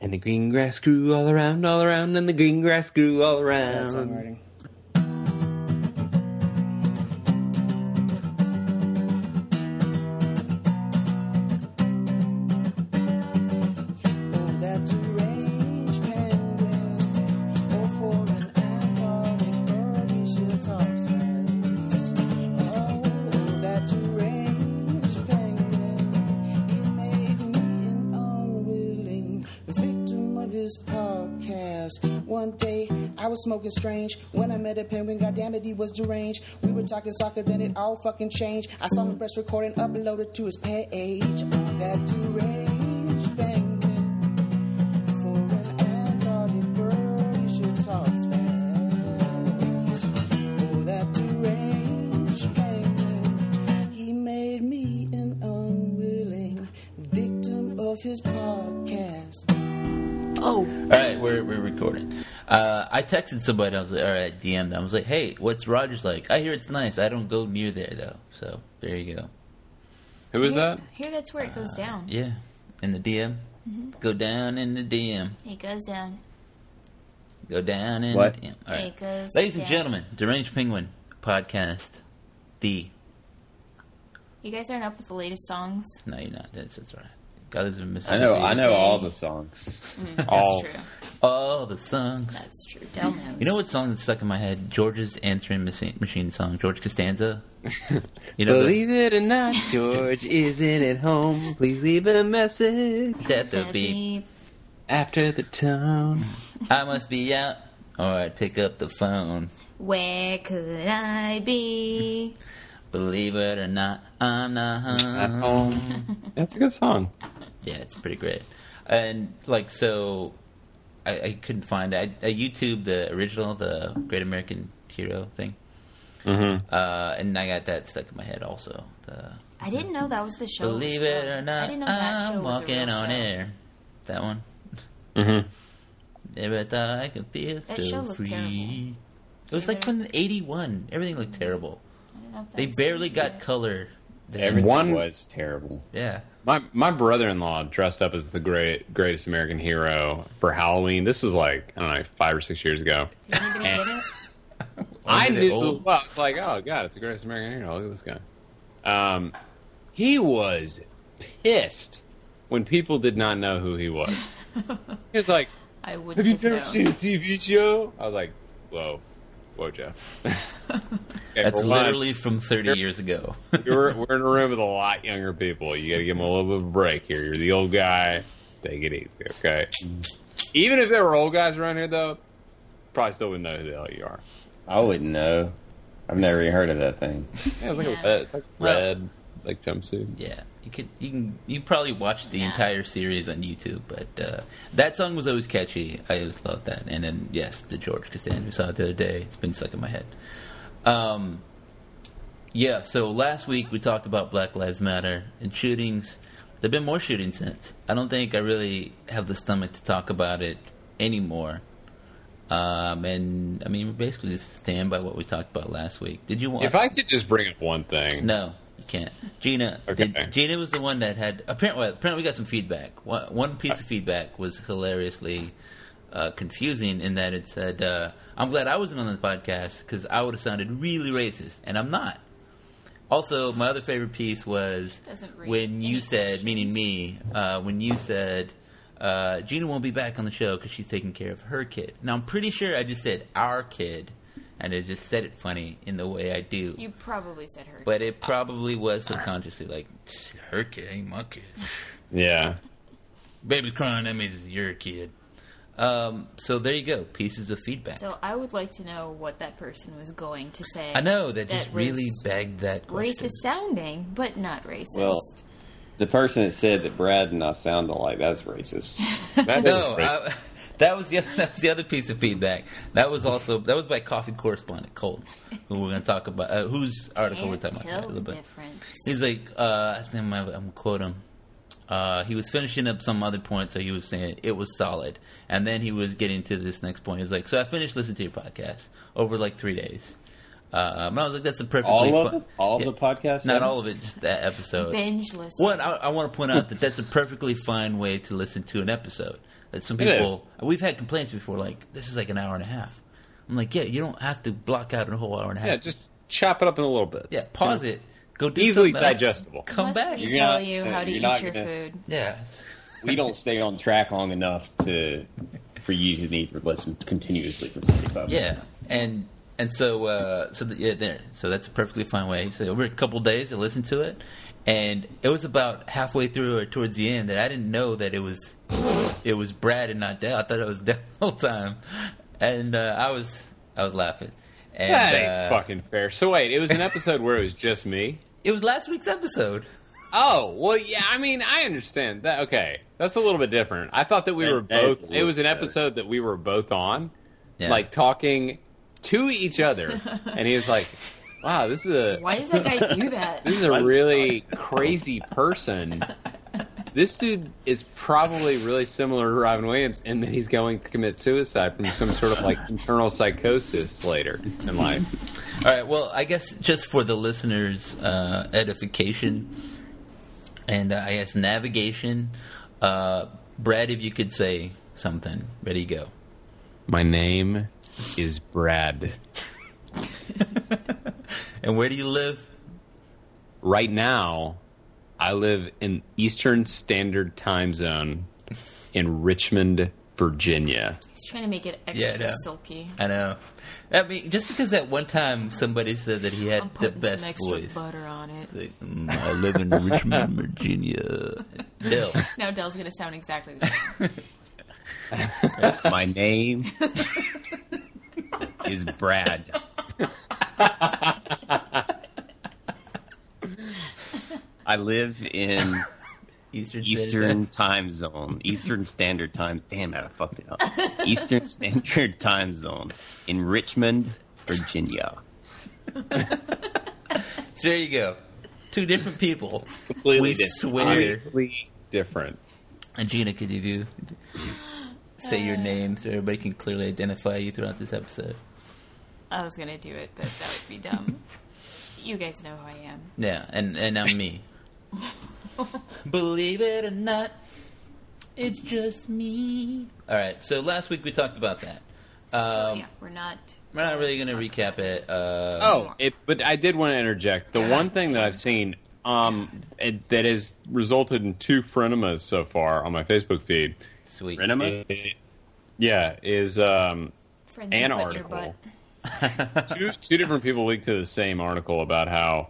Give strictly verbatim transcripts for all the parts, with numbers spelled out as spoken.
And the green grass grew all around, all around, and the green grass grew all around. Bad songwriting. Smoking strange. When I met a penguin, goddammit, he was deranged. We were talking soccer, then it all fucking changed. I saw him press record and upload it to his page. Oh, that deranged penguin. For an Antarctic bird, you should talk fast. Oh, that deranged penguin. He made me an unwilling victim of his podcast. Oh. All right, we're, we're recording. Uh, I texted somebody, I was like, or I D M'd them. I was like, hey, what's Rogers like? I hear it's nice. I don't go near there, though. So, there you go. Who was that? Here, that's where it goes uh, down. Yeah, in the D M. Mm-hmm. Go down in the D M. It goes down. Go down in what? the D M. All right. It goes Ladies down. and gentlemen, Deranged Penguin Podcast. The. You guys aren't up with the latest songs? No, you're not. That's, that's all right. God is in I Mississippi. know, I know all the songs. Mm, that's all. true. All the songs. That's true. Del knows. You know what song that stuck in my head? George's Answering Machine song. George Costanza. You know Believe the... it or not, George isn't at home. Please leave a message at the beep after the tone. I must be out, or I'd pick up the phone. Where could I be? Believe it or not, I'm not home. At home. That's a good song. Yeah, it's pretty great. And like so. I, I couldn't find it. I, I YouTube the original, the Great American Hero thing, mm-hmm. uh, and I got that stuck in my head also. The, I didn't know that was the show. Believe it or not, I didn't know that show I'm was a walking real on show. air. That one. Mm-hmm. Never thought I could feel That so show looked free. terrible. It was like from eighty-one. Everything looked terrible. I don't know if that They was barely it. got color. Then. Everything One was terrible. Yeah. My my brother-in-law dressed up as the great greatest American hero for Halloween. This was like, I don't know, five or six years ago. Did anybody And- get it? I Wasn't it knew. old? Well, I was like, oh god, it's the greatest American hero. Look at this guy. Um, he was pissed when people did not know who he was. He was like, I wouldn't "Have you have never known. seen a T V show?" I was like, "Whoa, whoa, Jeff." Okay, That's for one, literally from thirty years ago. we're, we're in a room with a lot younger people. You got to give them a little bit of a break here. You're the old guy. Just take it easy, okay? Even if there were old guys around here, though, probably still wouldn't know who the hell you are. I wouldn't know. I've never even heard of that thing. Yeah, it's like Yeah. a red, it's like Well- red, like jumpsuit. Yeah, you could you can you probably watched the Yeah. entire series on YouTube, but uh, that song was always catchy. I always loved that. And then yes, the George Costanza we saw it the other day. It's been stuck in my head. Um, yeah. So last week we talked about Black Lives Matter and shootings. There've been more shootings since. I don't think I really have the stomach to talk about it anymore. Um, and I mean, basically just stand by what we talked about last week. Did you want? If I could just bring up one thing. No, you can't. Gina, Okay. did, Gina was the one that had apparently. Apparently, we got some feedback. One, one piece of feedback was hilariously uh, confusing in that it said, uh, "I'm glad I wasn't on the podcast because I would have sounded really racist, and I'm not." Also, my other favorite piece was Doesn't raise when you any said, questions. meaning me, uh, when you said. Uh, Gina won't be back on the show because she's taking care of her kid. Now, I'm pretty sure I just said our kid, and I just said it funny in the way I do. You probably said her. But it probably was subconsciously like, her kid ain't my kid. Yeah. Baby's crying, that means it's your kid. Um, so there you go, pieces of feedback. So I would like to know what that person was going to say. I know, that, that just really was begged that question. Racist sounding, but not racist. Well, the person that said that Brad and I sound alike, that's racist. That is No, racist. I, that was the other, that was the other piece of feedback. That was also that was by coffee correspondent Colton, who we're going to talk about. Uh, whose article we're Can't talking tell about a the little bit. difference. He's like, uh, I think I'm, I'm gonna quote him. Uh, he was finishing up some other point, so he was saying it was solid, and then he was getting to this next point. He was like, "So I finished listening to your podcast over like three days. Uh, and I was like, that's a perfectly All of fun. it? All of Yeah. the podcasts? Not all of it, just that episode. Binge listen. One, I, I want to point out that that's a perfectly fine way to listen to an episode. That some It people, is. we've had complaints before, like, this is like an hour and a half. I'm like, yeah, you don't have to block out a whole hour and a half. Yeah, just chop it up in a little bit. Yeah, pause it. Go do Easily something else. digestible. Come Unless back. we You're tell not- you how to you're eat not your gonna- food. Yeah. We don't stay on track long enough to for you to need to listen continuously for forty-five Yeah, minutes. and and so uh, so the, yeah, there. So that's a perfectly fine way. So over a couple days, I listened to it, and it was about halfway through or towards the end that I didn't know that it was it was Brad and not Dale. I thought it was Dale the whole time, and uh, I was I was laughing. And, That ain't uh, fucking fair. So wait, it was an episode where it was just me? It was last week's episode. Oh, well, yeah, I mean, I understand that. Okay, that's a little bit different. I thought that we That- were that is both, a it was an little better. episode that we were both on, Yeah. like talking to each other. And he was like, wow, this is a, Why does that guy do that? this is a really crazy person. This dude is probably really similar to Robin Williams in that he's going to commit suicide from some sort of like internal psychosis later in life. All right. Well, I guess just for the listeners' uh, edification and uh, I guess navigation, uh, Brad, if you could say something, ready, go. My name is Brad. And where do you live? Right now, I live in Eastern Standard Time Zone in Richmond, Virginia. He's trying to make it Yeah, I extra know. silky. I know. I mean, just because that one time somebody said that he had I'm the putting best some extra voice. butter on it. Like, mm, I live in Richmond, Virginia. Bill. Now Dell's gonna sound exactly the same. My name is Brad. I live in Eastern. Eastern Time Zone. Eastern Standard Time. Damn it, I fucked it up. Eastern Standard Time Zone in Richmond, Virginia. So there you go. Two different people. Completely We different. swear. Obviously different. And Gina, could you say your name so everybody can clearly identify you throughout this episode? I was gonna do it, but that would be dumb. You guys know who I am. Yeah, and, and I'm me. Believe it or not, it's just me. All right, so last week we talked about that. So Um, yeah, we're not. We're not really going to recap it. Uh, Oh, it, but I did want to interject. The one thing that I've seen um, it, that has resulted in two frenemas so far on my Facebook feed, sweet. Renema? i- yeah, is um, Friends an you put in your article. butt. two two different people leaked to the same article about how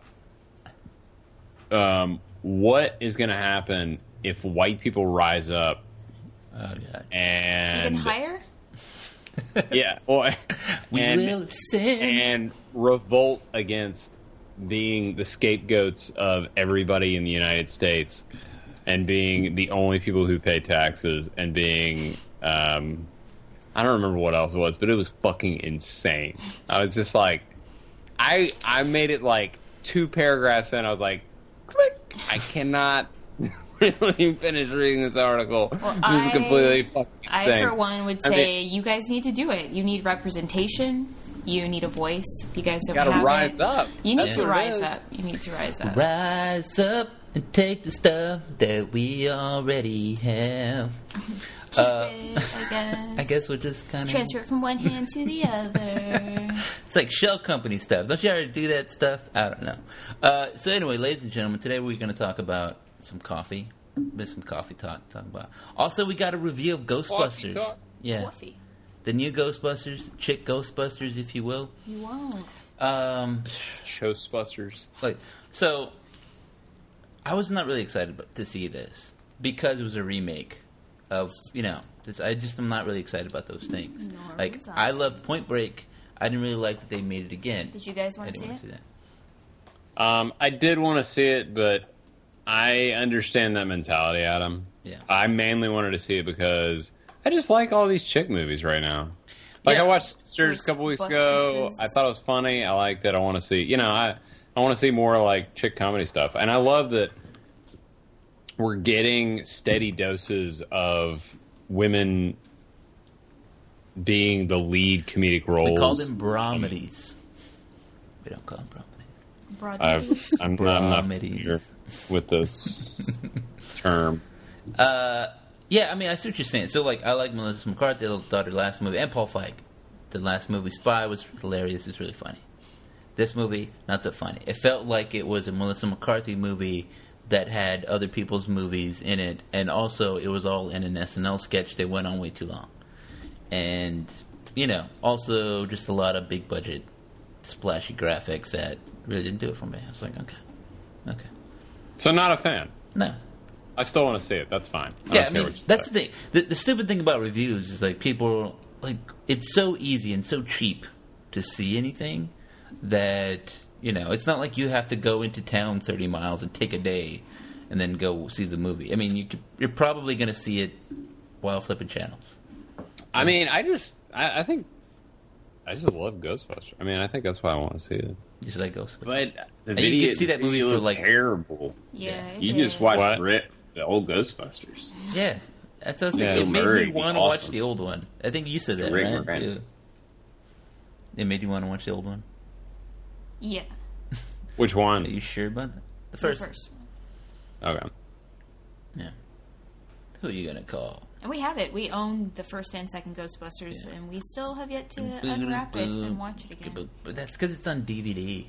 um, what is going to happen if white people rise up Oh, God. and Even higher? yeah, well, We and, will sing. and revolt against being the scapegoats of everybody in the United States and being the only people who pay taxes and being um, I don't remember what else it was, but it was fucking insane. I was just like, I I made it like two paragraphs in. I was like, click. I cannot really finish reading this article. Well, this is I- completely fucking insane. I, for one, would I say mean- you guys need to do it. You need representation. You need a voice. You guys don't gotta have rise it. up. You need That's to what it rise is. up. You need to rise up. Rise up and take the stuff that we already have. Keep Uh, it, I guess. I guess we'll just kind of Transfer it from one hand to the other. It's like shell company stuff. Don't you already do that stuff? I don't know. Uh, so anyway, ladies and gentlemen, today we're going to talk about some coffee. There's some coffee talk to talk about. Also, we got a review of Ghostbusters. talk? Yeah, Fluffy. the new Ghostbusters, chick Ghostbusters, if you will. You won't. Um, Showsbusters. like so, I was not really excited about- to see this because it was a remake of you know. This, I just am not really excited about those things. Nor Like was I. I loved Point Break. I didn't really like that they made it again. Did you guys I want to didn't see want it? to see that. Um, I did want to see it, but I understand that mentality, Adam. Yeah. I mainly wanted to see it because I just like all these chick movies right now. Like Yeah. I watched Sisters a couple weeks ago. Ghostbusters. I thought it was funny. I liked it. I want to see. You know, I I want to see more like chick comedy stuff, and I love that we're getting steady doses of women being the lead comedic roles. We call them bromedies. We don't call them bromelies. Broad I've, middies. I'm, not, I'm not Bromedies. familiar with this term. Uh, yeah, I mean, I see what you're saying. So, like, I like Melissa McCarthy. I thought her last movie, and Paul Feig. The last movie, Spy, was hilarious. It's really funny. This movie, not so funny. It felt like it was a Melissa McCarthy movie that had other people's movies in it, and also it was all in an S N L sketch that went on way too long. And, you know, also just a lot of big budget, splashy graphics that really didn't do it for me. I was like, okay, okay. So not a fan. No. I still want to see it. That's fine. I Yeah, don't I care mean, what you that's say. the thing. The, the stupid thing about reviews is, like, people, like, it's so easy and so cheap to see anything that, you know, it's not like you have to go into town thirty miles and take a day and then go see the movie. I mean, you could, you're probably going to see it while flipping channels. I mean, I just, I, I think, I just love Ghostbusters. I mean, I think that's why I want to see it. Just like Ghost. But the And video, you can see that movie video for, looked like- terrible. Yeah, it You did. just watch What? Rip, the old Ghostbusters. Yeah. That's what I was Yeah, thinking. It made Murray me would be want to watch awesome. the old one. I think you said that, Rick right? Moranis. Too. It made you want to watch the old one? Yeah. Which Are one? you sure about that? The The first. first one. Okay. Yeah. Who are you going to call? And we have it. We own the first and second Ghostbusters, Yeah. and we still have yet to Boo, unwrap it boo. and watch it again. But that's because it's on D V D.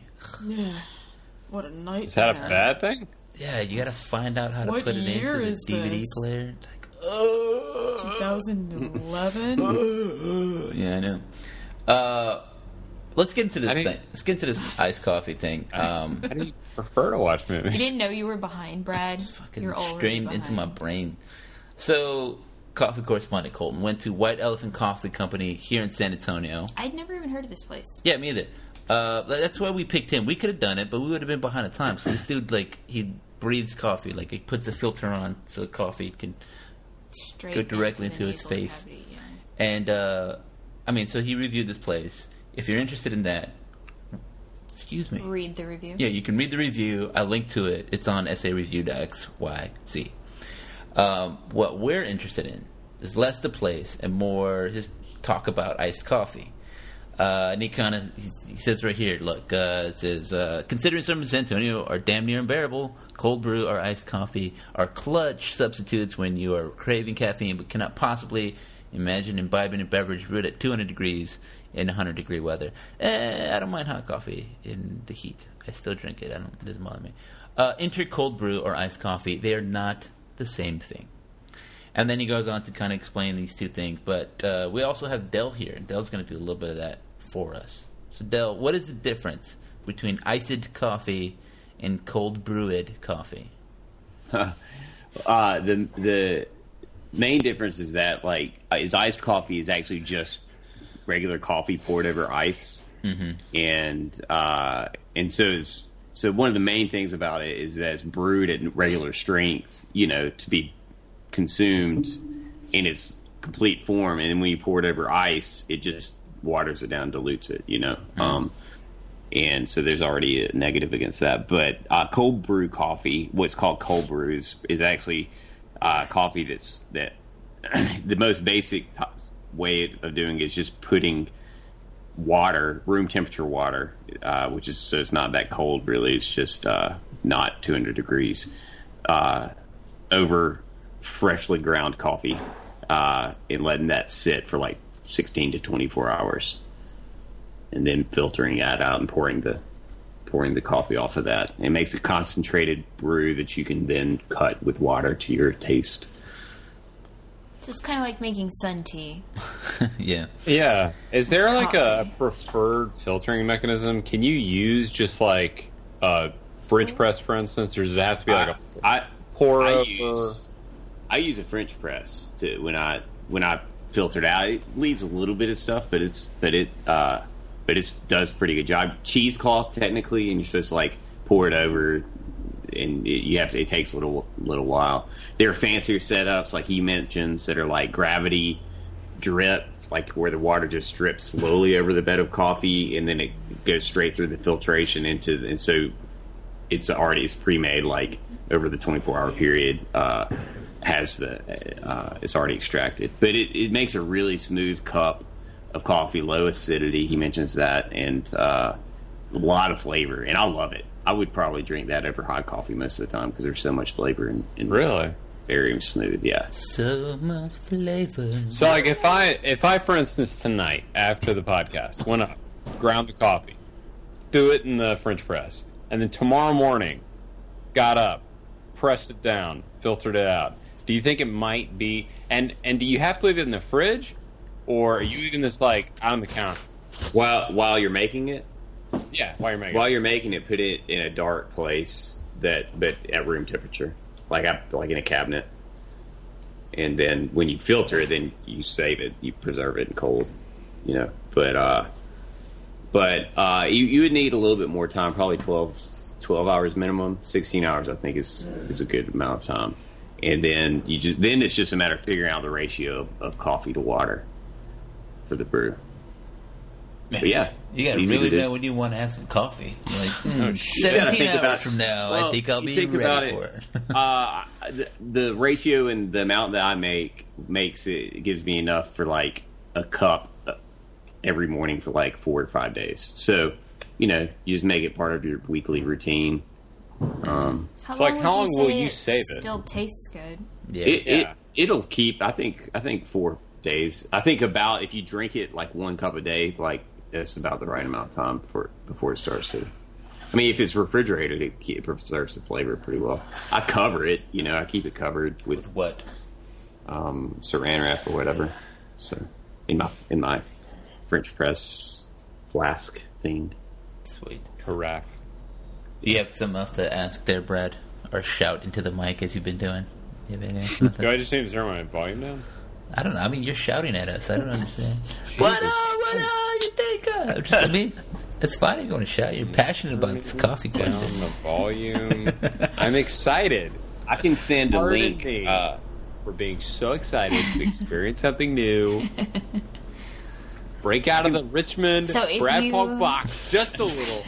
What a night! Is that a bad thing? Yeah, you got to find out how to What put it year into the is D V D this? player. It's like, oh, twenty eleven. yeah, I know. Uh, let's get into this I think- thing. Let's get into this iced coffee thing. Um, How do you prefer to watch movies? You didn't know you were behind, Brad. fucking You're already streamed behind. into my brain. So, coffee correspondent Colton went to White Elephant Coffee Company here in San Antonio. I'd never even heard of this place. Yeah, me either. Uh, that's why we picked him. We could have done it, but we would have been behind the times. So this dude, like, he breathes coffee. Like, he puts a filter on so the coffee can... Straight Go directly into, the into his nasal face. cavity, yeah. And, uh, I mean, so he reviewed this place. If you're interested in that... Excuse me. Read the review. Yeah, you can read the review. I linked to it. It's on S A Review dot X Y Z. Um, what we're interested in is less the place and more his talk about iced coffee. Uh, and he kind of he says right here, look, uh, it says, uh, considering some in San Antonio are damn near unbearable, cold brew or iced coffee are clutch substitutes when you are craving caffeine but cannot possibly imagine imbibing a beverage brewed at two hundred degrees in one hundred degree weather. Eh, I don't mind hot coffee in the heat. I still drink it. I don't, it doesn't bother me. Uh, enter cold brew or iced coffee. They are not the same thing. And then he goes on to kind of explain these two things. But uh, we also have Del here. And Del's going to do a little bit of that for us. So, Del, what is the difference between iced coffee and cold brewed coffee? uh, the the main difference is that like is iced coffee is actually just regular coffee poured over ice, Mm-hmm. and uh, and so it's, so one of the main things about it is that it's brewed at regular strength, you know, to be consumed in its complete form, and then when you pour it over ice, it just waters it down, dilutes it, you know. Mm-hmm. Um, and so there's already a negative against that. But uh, cold brew coffee, what's called cold brew, is, is actually uh, coffee that's that the most basic t- way of doing it is just putting water, room temperature water, uh, which is so it's not that cold really. It's just uh, not two hundred degrees uh, over freshly ground coffee uh, and letting that sit for like sixteen to twenty-four hours. And then filtering that out and pouring the pouring the coffee off of that. It makes a concentrated brew that you can then cut with water to your taste. So it's kind of like making sun tea. Yeah. Yeah. Is there like a Coffee. preferred filtering mechanism? Can you use just like a French press, for instance, or does it have to be like a I pour I over? use I use a French press to when I when I filter it out. It leaves a little bit of stuff, but it's but it uh, but it does a pretty good job. Cheesecloth technically, and you're supposed to like pour it over, and it, you have to. It takes a little little while. There are fancier setups like he mentions that are like gravity drip, like where the water just drips slowly over the bed of coffee, and then it goes straight through the filtration into, and so it's already it's pre-made like over the twenty-four hour period. Uh, has the uh, it's already extracted, but it, it makes a really smooth cup of coffee, low acidity. He mentions that, and uh, a lot of flavor, and I love it. I would probably drink that over hot coffee most of the time because there's so much flavor and, and Really? very smooth. Yeah. So much flavor. So, like, if I, if I, for instance, tonight after the podcast went up, ground the coffee, threw it in the French press, and then tomorrow morning got up, pressed it down, filtered it out. Do you think it might be? And and do you have to leave it in the fridge, or are you leaving this like on the counter? While while you're making it, Yeah, while you're making while it. you're making it, put it in a dark place that, but at room temperature, like I, like in a cabinet. And then when you filter it, then you save it, you preserve it in cold, you know. But uh, but uh, you you would need a little bit more time, probably twelve, twelve hours minimum. Sixteen hours, I think, is is a good amount of time. And then you just then it's just a matter of figuring out the ratio of, of coffee to water for the brew. Man, But yeah, you it's gotta easy really to do. know when you want to have some coffee. You're like, hmm, Oh, shit. You gotta seventeen think hours about- from now, well, I think I'll you be think about ready it, for it. uh, the, the ratio and the amount that I make makes it, it gives me enough for like a cup uh, every morning for like four or five days. So, you know, you just make it part of your weekly routine. Um, How So, like, long how would long you will say you it save it? Still tastes good. yeah. it, it Yeah. it'll keep. I think. I think four days. I think about if you drink it like one cup a day, like that's about the right amount of time for before it starts to. I mean, if it's refrigerated, it, it preserves the flavor pretty well. I cover it. You know, I keep it covered with With what? um, saran wrap or whatever. So in my in my French press flask thing. Sweet. Carafe. Do you have something else to ask there, Brad? Or shout into the mic as you've been doing? You have anything? Do I just need to turn my volume down? I don't know. I mean, you're shouting at us. I don't understand. What up? What up? You think? Uh, just, I mean, it's fine if you want to shout. You're passionate about this coffee Down question. the volume. I'm excited. I can send a Pardon link. me. Uh, We're being so excited to experience something new. Break out of the Richmond So if Brad you- Polk box just a little.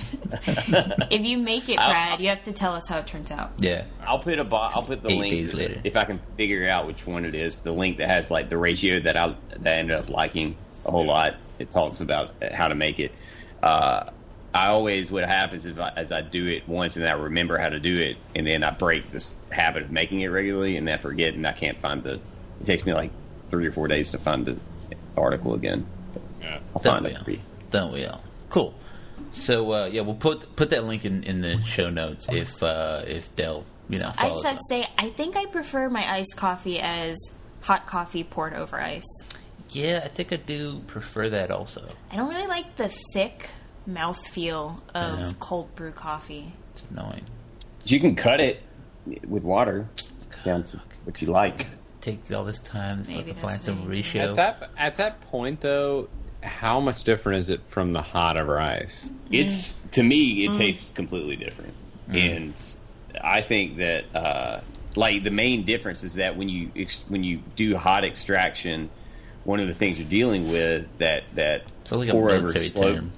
If you make it, Brad, you have to tell us how it turns out. Yeah. I'll put a bo- I'll put the Eight link days to- later. if I can figure out which one it is. The link that has like the ratio that I that I ended up liking a whole lot. It talks about how to make it. Uh, I always what happens is I, as I do it once and I remember how to do it, and then I break this habit of making it regularly, and then I forget, and I can't find the. It takes me like three or four days to find the article again. Yeah. I'll Don't find we it all? for you. Don't we all? Cool. So uh, yeah, we'll put put that link in, in the show notes if uh, if Dell you know. I follows just have up. to say, I think I prefer my iced coffee as hot coffee poured over ice. Yeah, I think I do prefer that also. I don't really like the thick mouthfeel of Yeah. cold brew coffee. It's annoying. You can cut it with water down to what you like. Take all this time to Maybe fucking that's find some what I do. ratio. At that at that point, though, how much different is it from the hot over ice? It's to me, it tastes completely different, and I think that uh, like the main difference is that when you ex- when you do hot extraction, one of the things you're dealing with that that It's like a pour over military slow term.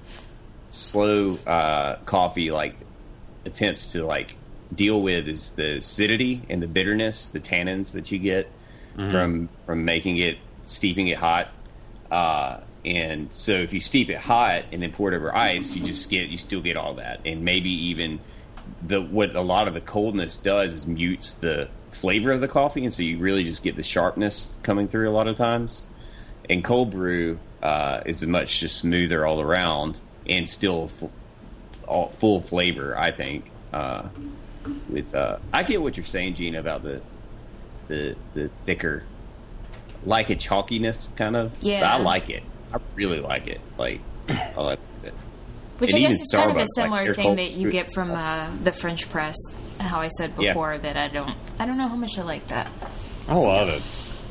slow uh, coffee like attempts to like deal with is the acidity and the bitterness, the tannins that you get from from making it steeping it hot. Uh, and so if you steep it hot and then pour it over ice, you just get you still get all that, and maybe even the what a lot of the coldness does is mutes the flavor of the coffee, and so you really just get the sharpness coming through a lot of times. And cold brew uh, is much just smoother all around and still full, all, full flavor, I think. Uh, with uh, I get what you're saying, Gene, about the the the thicker, like a chalkiness kind of. Yeah. But I like it. I really like it. Like I like it. Which And I even guess is kind of a Starbucks, like, similar their thing cold that you brew- get from uh, the French press. How I said Yeah. before that I don't, I don't know how much I like that. I love it.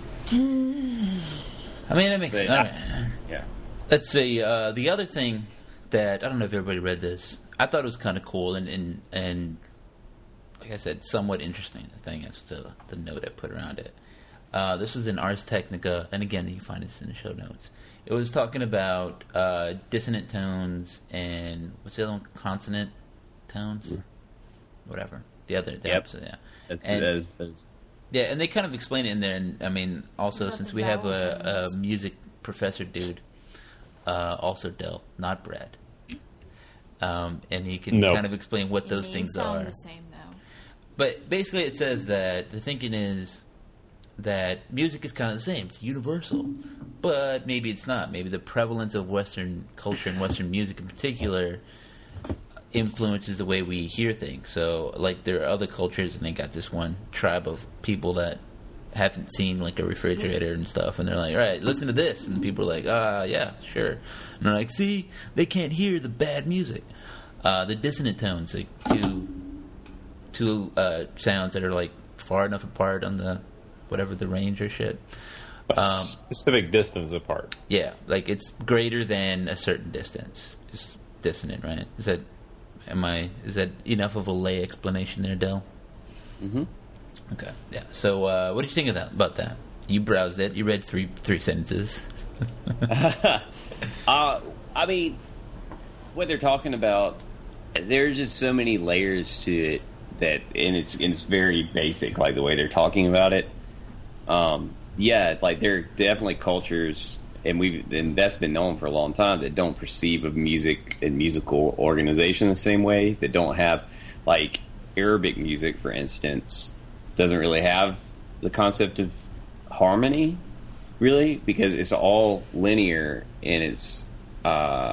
I mean, that makes But sense. I- All right. Yeah. Let's see. Uh, the other thing that I don't know if everybody read this. I thought it was kind of cool and, and and like I said, somewhat interesting. The thing is the the note I put around it. Uh, this was in Ars Technica, and again, you can find this in the show notes. It was talking about uh, dissonant tones and what's the other one? Consonant tones, whatever. The other, the Yep. opposite, yeah. That's, And- that's, that's Yeah, and they kind of explain it in there. And I mean, also What about since the we have vowel a, a tones? music professor dude, uh, also Dell, not Brad. um, and he can Nope. kind of explain what It those may things sound are. the same though. But basically, it says that the thinking is that music is kind of the same. It's universal. But maybe it's not. Maybe the prevalence of Western culture and Western music in particular influences the way we hear things. So, like, there are other cultures, and they got this one tribe of people that haven't seen, like, a refrigerator and stuff, and they're like, all right, listen to this. And people are like, ah, yeah, sure. And they're like, see, they can't hear the bad music. Uh, the dissonant tones, like, two, two uh, sounds that are, like, far enough apart on the whatever the range or shit. A Um, specific distance apart. Yeah, like it's greater than a certain distance. It's dissonant, right? Is that am I? Is that enough of a lay explanation there, Del? Mm-hmm. Okay, yeah. So, uh, what do you think of that? About that? You browsed it. You read three three sentences. uh, I mean, what they're talking about, there's just so many layers to it that, and it's it's very basic, like the way they're talking about it. Um, yeah, it's like there are definitely cultures, and we've and that's been known for a long time, that don't perceive of music and musical organization the same way. That don't have, like, Arabic music, for instance, doesn't really have the concept of harmony, really, because it's all linear, and it's uh,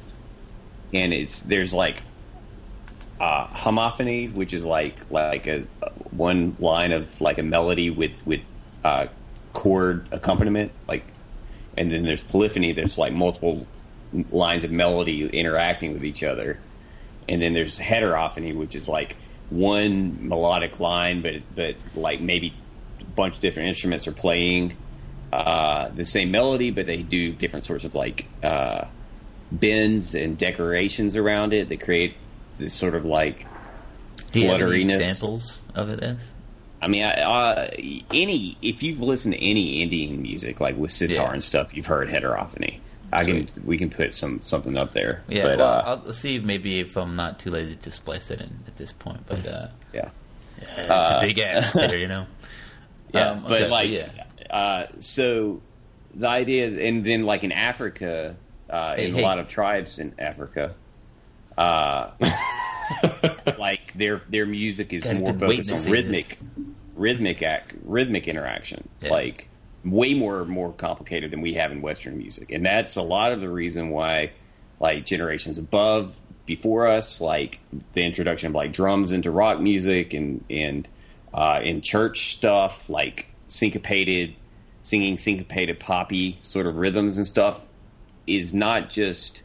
and it's there's like uh, homophony, which is like like a one line of like a melody with with uh, chord accompaniment, like, and then there's polyphony. There's like multiple lines of melody interacting with each other, and then there's heterophony, which is like one melodic line, but but like maybe a bunch of different instruments are playing uh, the same melody, but they do different sorts of like uh, bends and decorations around it that create this sort of like Do you have any flutteriness. examples of it as? I mean, I, uh, any if you've listened to any Indian music, like with sitar Yeah. and stuff, you've heard heterophony. I can we can put some something up there. Yeah, but, well, uh, I'll see if maybe if I'm not too lazy to splice it in at this point. But uh, yeah, it's Uh, a big ass there, you know. yeah. Um, but okay, like, yeah. uh, so the idea, and then like in Africa, uh, Hey, in hey. a lot of tribes in Africa, uh, like their their music is Guys more been waiting focused to on see rhythmic, rhythmic act, rhythmic interaction, Yeah. like way more more complicated than we have in Western music, and that's a lot of the reason why, like generations above before us, like the introduction of like drums into rock music and and uh, in church stuff, like syncopated singing, syncopated poppy sort of rhythms and stuff, is not just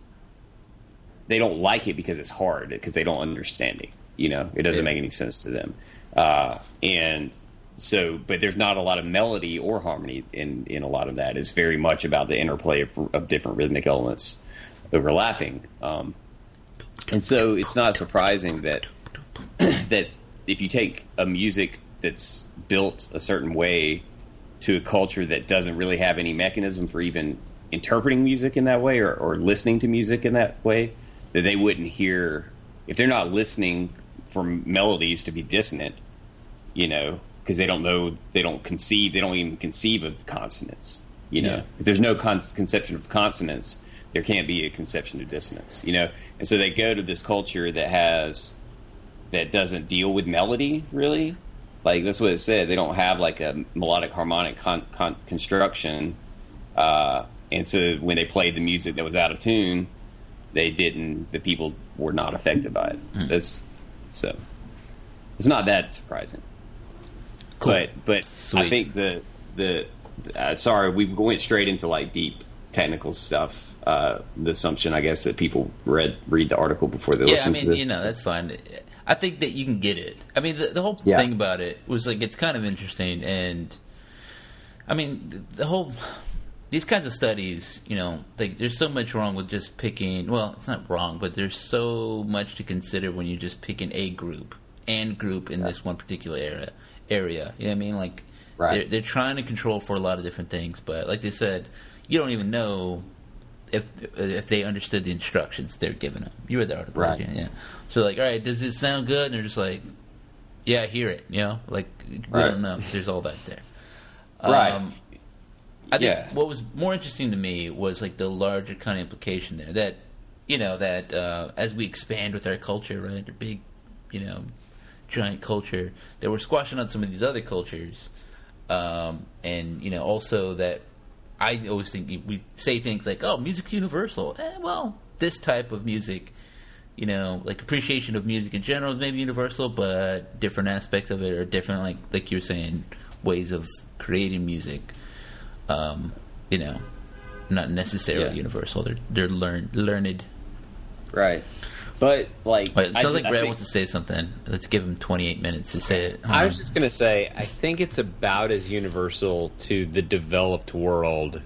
they don't like it because it's hard, because they don't understand it. You know, it doesn't Yeah. make any sense to them. Uh, and so, but there's not a lot of melody or harmony in, in a lot of that. It's very much about the interplay of, of different rhythmic elements overlapping. Um, and so it's not surprising that, that if you take a music that's built a certain way to a culture that doesn't really have any mechanism for even interpreting music in that way, or, or listening to music in that way, that they wouldn't hear, if they're not listening for melodies to be dissonant, you know, because they don't know, they don't conceive, they don't even conceive of consonants, you know. Yeah. If there's no con- conception of consonants, there can't be a conception of dissonance, you know. And so they go to this culture that has, that doesn't deal with melody, really. Like, that's what it said. They don't have, like, a melodic harmonic con- con- construction. Uh, and so when they played the music that was out of tune, they didn't, the people were not affected by it. Mm. That's, so, it's not that surprising. Cool. But, but I Sweet. think the, the, uh, sorry, we went straight into, like, deep technical stuff. Uh, the assumption, I guess, that people read read the article before they Yeah, I listen mean, to this. you know, that's fine. I think that you can get it. I mean, the, the whole Yeah. thing about it was like it's kind of interesting, and I mean, the, the whole these kinds of studies, you know, like there's so much wrong with just picking. Well, it's not wrong, but there's so much to consider when you're just picking a group and group in this one particular area. Area, you know what I mean? Like, Right. they're, they're trying to control for a lot of different things, but like they said, you don't even know if if they understood the instructions they're giving them. You read the article, Right. yeah, yeah. So like, all right, does it sound good? And they're just like, yeah, I hear it. You know, like we Right. don't know. There's all that there. Right. Um, I think Yeah. what was more interesting to me was like the larger kind of implication there that you know, that uh, as we expand with our culture, right, our big, you know, giant culture, that we're squashing on some of these other cultures. Um, and, you know, also that I always think we say things like, oh, music's universal. Eh, well, this type of music, you know, like appreciation of music in general is maybe universal, but different aspects of it are different, like like you were saying, ways of creating music, um, you know, not necessarily Yeah. universal. They're, they're learn, learned. Right. But, like... Wait, it I sounds ju- like I Brad think- wants to say something. Let's give him twenty-eight minutes to say it. I was just going to say, I think it's about as universal to the developed world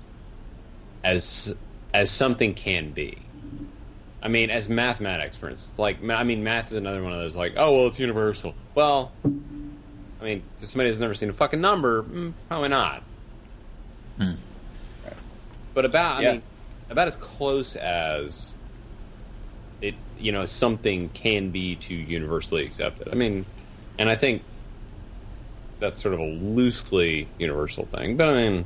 as as something can be. I mean, as mathematics, for instance. Like, ma- I mean, math is another one of those, like, oh, well, it's universal. Well, I mean, to somebody who's never seen a fucking number, mm, probably not. Hmm. But about, Yeah. I mean, about as close as it, you know, something can be to universally accepted. I mean, and I think that's sort of a loosely universal thing. But I mean,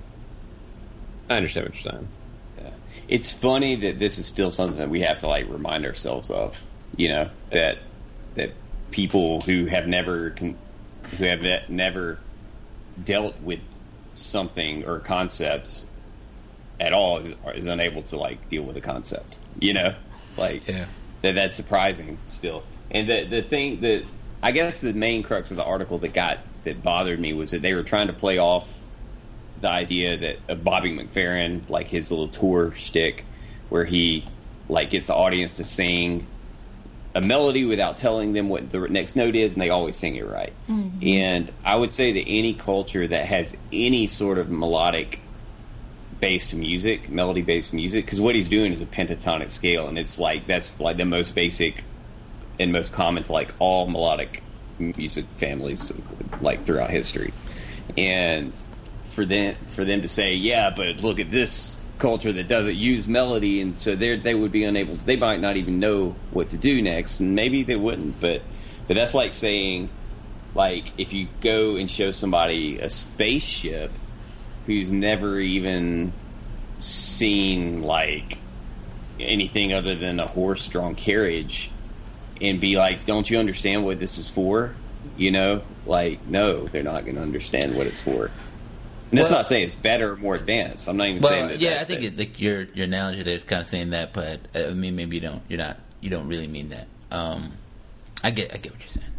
I understand what you're saying. Yeah. It's funny that this is still something that we have to, like, remind ourselves of. You know, that that people who have never con- who have ne- never dealt with something or concepts at all is, is unable to, like, deal with a concept. You know, like Yeah. that that's surprising still. And the the thing that I guess the main crux of the article that got that bothered me was that they were trying to play off the idea that of Bobby McFerrin, like his little tour shtick, where he like gets the audience to sing a melody without telling them what the next note is, and they always sing it right. Mm-hmm. And I would say that any culture that has any sort of melodic based music, melody based music, because what he's doing is a pentatonic scale, and it's like that's like the most basic and most common to like all melodic music families like throughout history. And for them for them to say, yeah, but look at this culture that doesn't use melody, and so they they would be unable to, they might not even know what to do next, and maybe they wouldn't, but but that's like saying, like, if you go and show somebody a spaceship who's never even seen like anything other than a horse-drawn carriage, and be like, don't you understand what this is for? You know, like, no, they're not going to understand what it's for. And that's Well, not saying it's better or more advanced. I'm not even Well, saying that. yeah, that, I think that, it, like your your analogy there is kind of saying that, but uh, I mean, maybe you don't. You're not. You don't really mean that. Um, I get. I get what you're saying.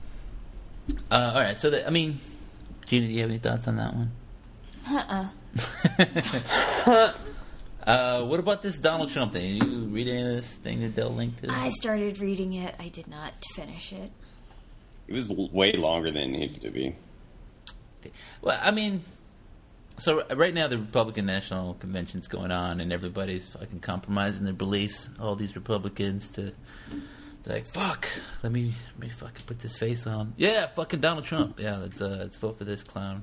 Uh, all right. So, that, I mean, Gina, do you have any thoughts on that one? Uh-uh. uh, what about this Donald Trump thing? Did you read any of this thing that Dell linked to? I started reading it. I did not finish it. it was l- way longer than it needed to be. Well, I mean, so right now the Republican National Convention's going on, and everybody's fucking compromising their beliefs. All these Republicans to, they're like, fuck, let me let me fucking put this face on. Yeah, fucking Donald Trump. Yeah, let's uh, let's vote for this clown.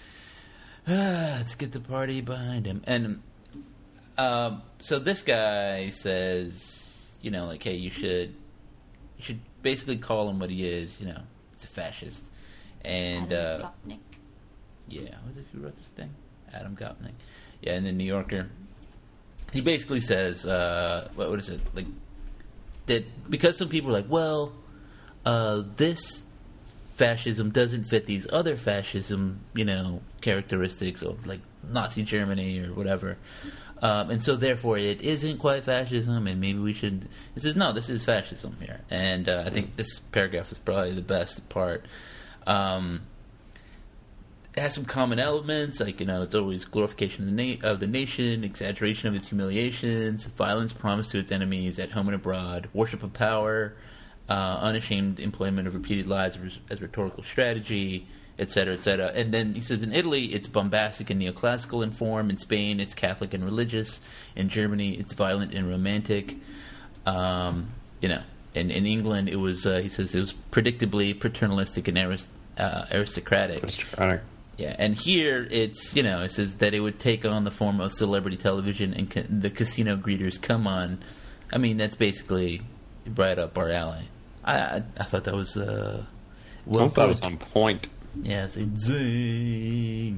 Ah, let's get the party behind him. And um, so this guy says, you know, like, hey, you should you should basically call him what he is. You know, it's a fascist. And Adam uh, Gopnik. yeah, who who wrote this thing? Adam Gopnik. Yeah, in the New Yorker, he basically says, uh, what, what is it like? That because some people are like, well, uh, this fascism doesn't fit these other fascism, you know, characteristics of like Nazi Germany or whatever, um, and so therefore it isn't quite fascism, and maybe we should. He says, no, this is fascism here, and uh, I think this paragraph is probably the best part. Um, it has some common elements, like, you know, it's always glorification of the, na- of the nation, exaggeration of its humiliations, violence promised to its enemies at home and abroad, worship of power, uh, unashamed employment of repeated lies as, as rhetorical strategy, et cetera, et cetera. And then he says in Italy, it's bombastic and neoclassical in form. In Spain, it's Catholic and religious. In Germany, it's violent and romantic. Um, you know, in, in England, it was, uh, he says, it was predictably paternalistic and arist- uh, aristocratic. Aristocratic. Yeah, and here it's, you know, it says that it would take on the form of celebrity television and ca- the casino greeters come on. I mean, that's basically right up our alley. I I, I thought that was uh, well I thought it was put. on point. Yeah, it's like, zing.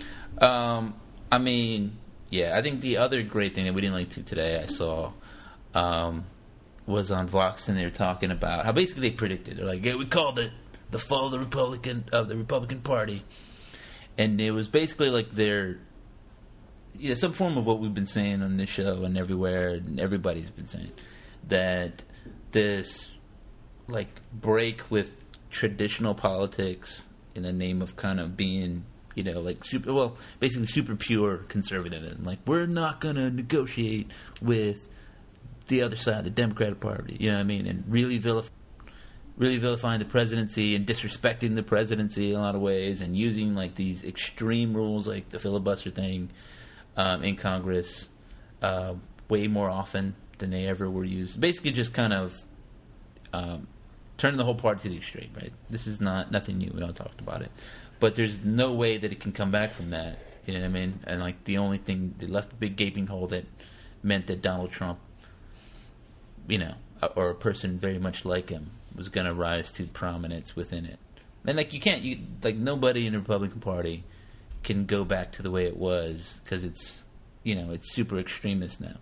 Um, I mean, yeah, I think the other great thing that we didn't link to today, I saw, um, was on Vox, and they were talking about how basically they predicted. They're like, "Yeah, we called it the fall of the Republican of the Republican Party," and it was basically like their, you know, some form of what we've been saying on this show and everywhere, and everybody's been saying that this like break with traditional politics in the name of kind of being, you know, like super, well, basically super pure conservatism. Like, we're not going to negotiate with the other side, the Democratic Party, you know what I mean? And really vilify, really vilifying the presidency and disrespecting the presidency in a lot of ways, and using like these extreme rules like the filibuster thing um, in Congress uh, way more often than they ever were used. Basically just kind of um, turning the whole party to the extreme, right? This is not nothing new. We all talked about it. But there's no way that it can come back from that. You know what I mean? And like the only thing, they left a big gaping hole that meant that Donald Trump, you know, or a person very much like him, was going to rise to prominence within it. And like you can't, you like nobody in the Republican Party can go back to the way it was, because it's, you know, it's super extremist now.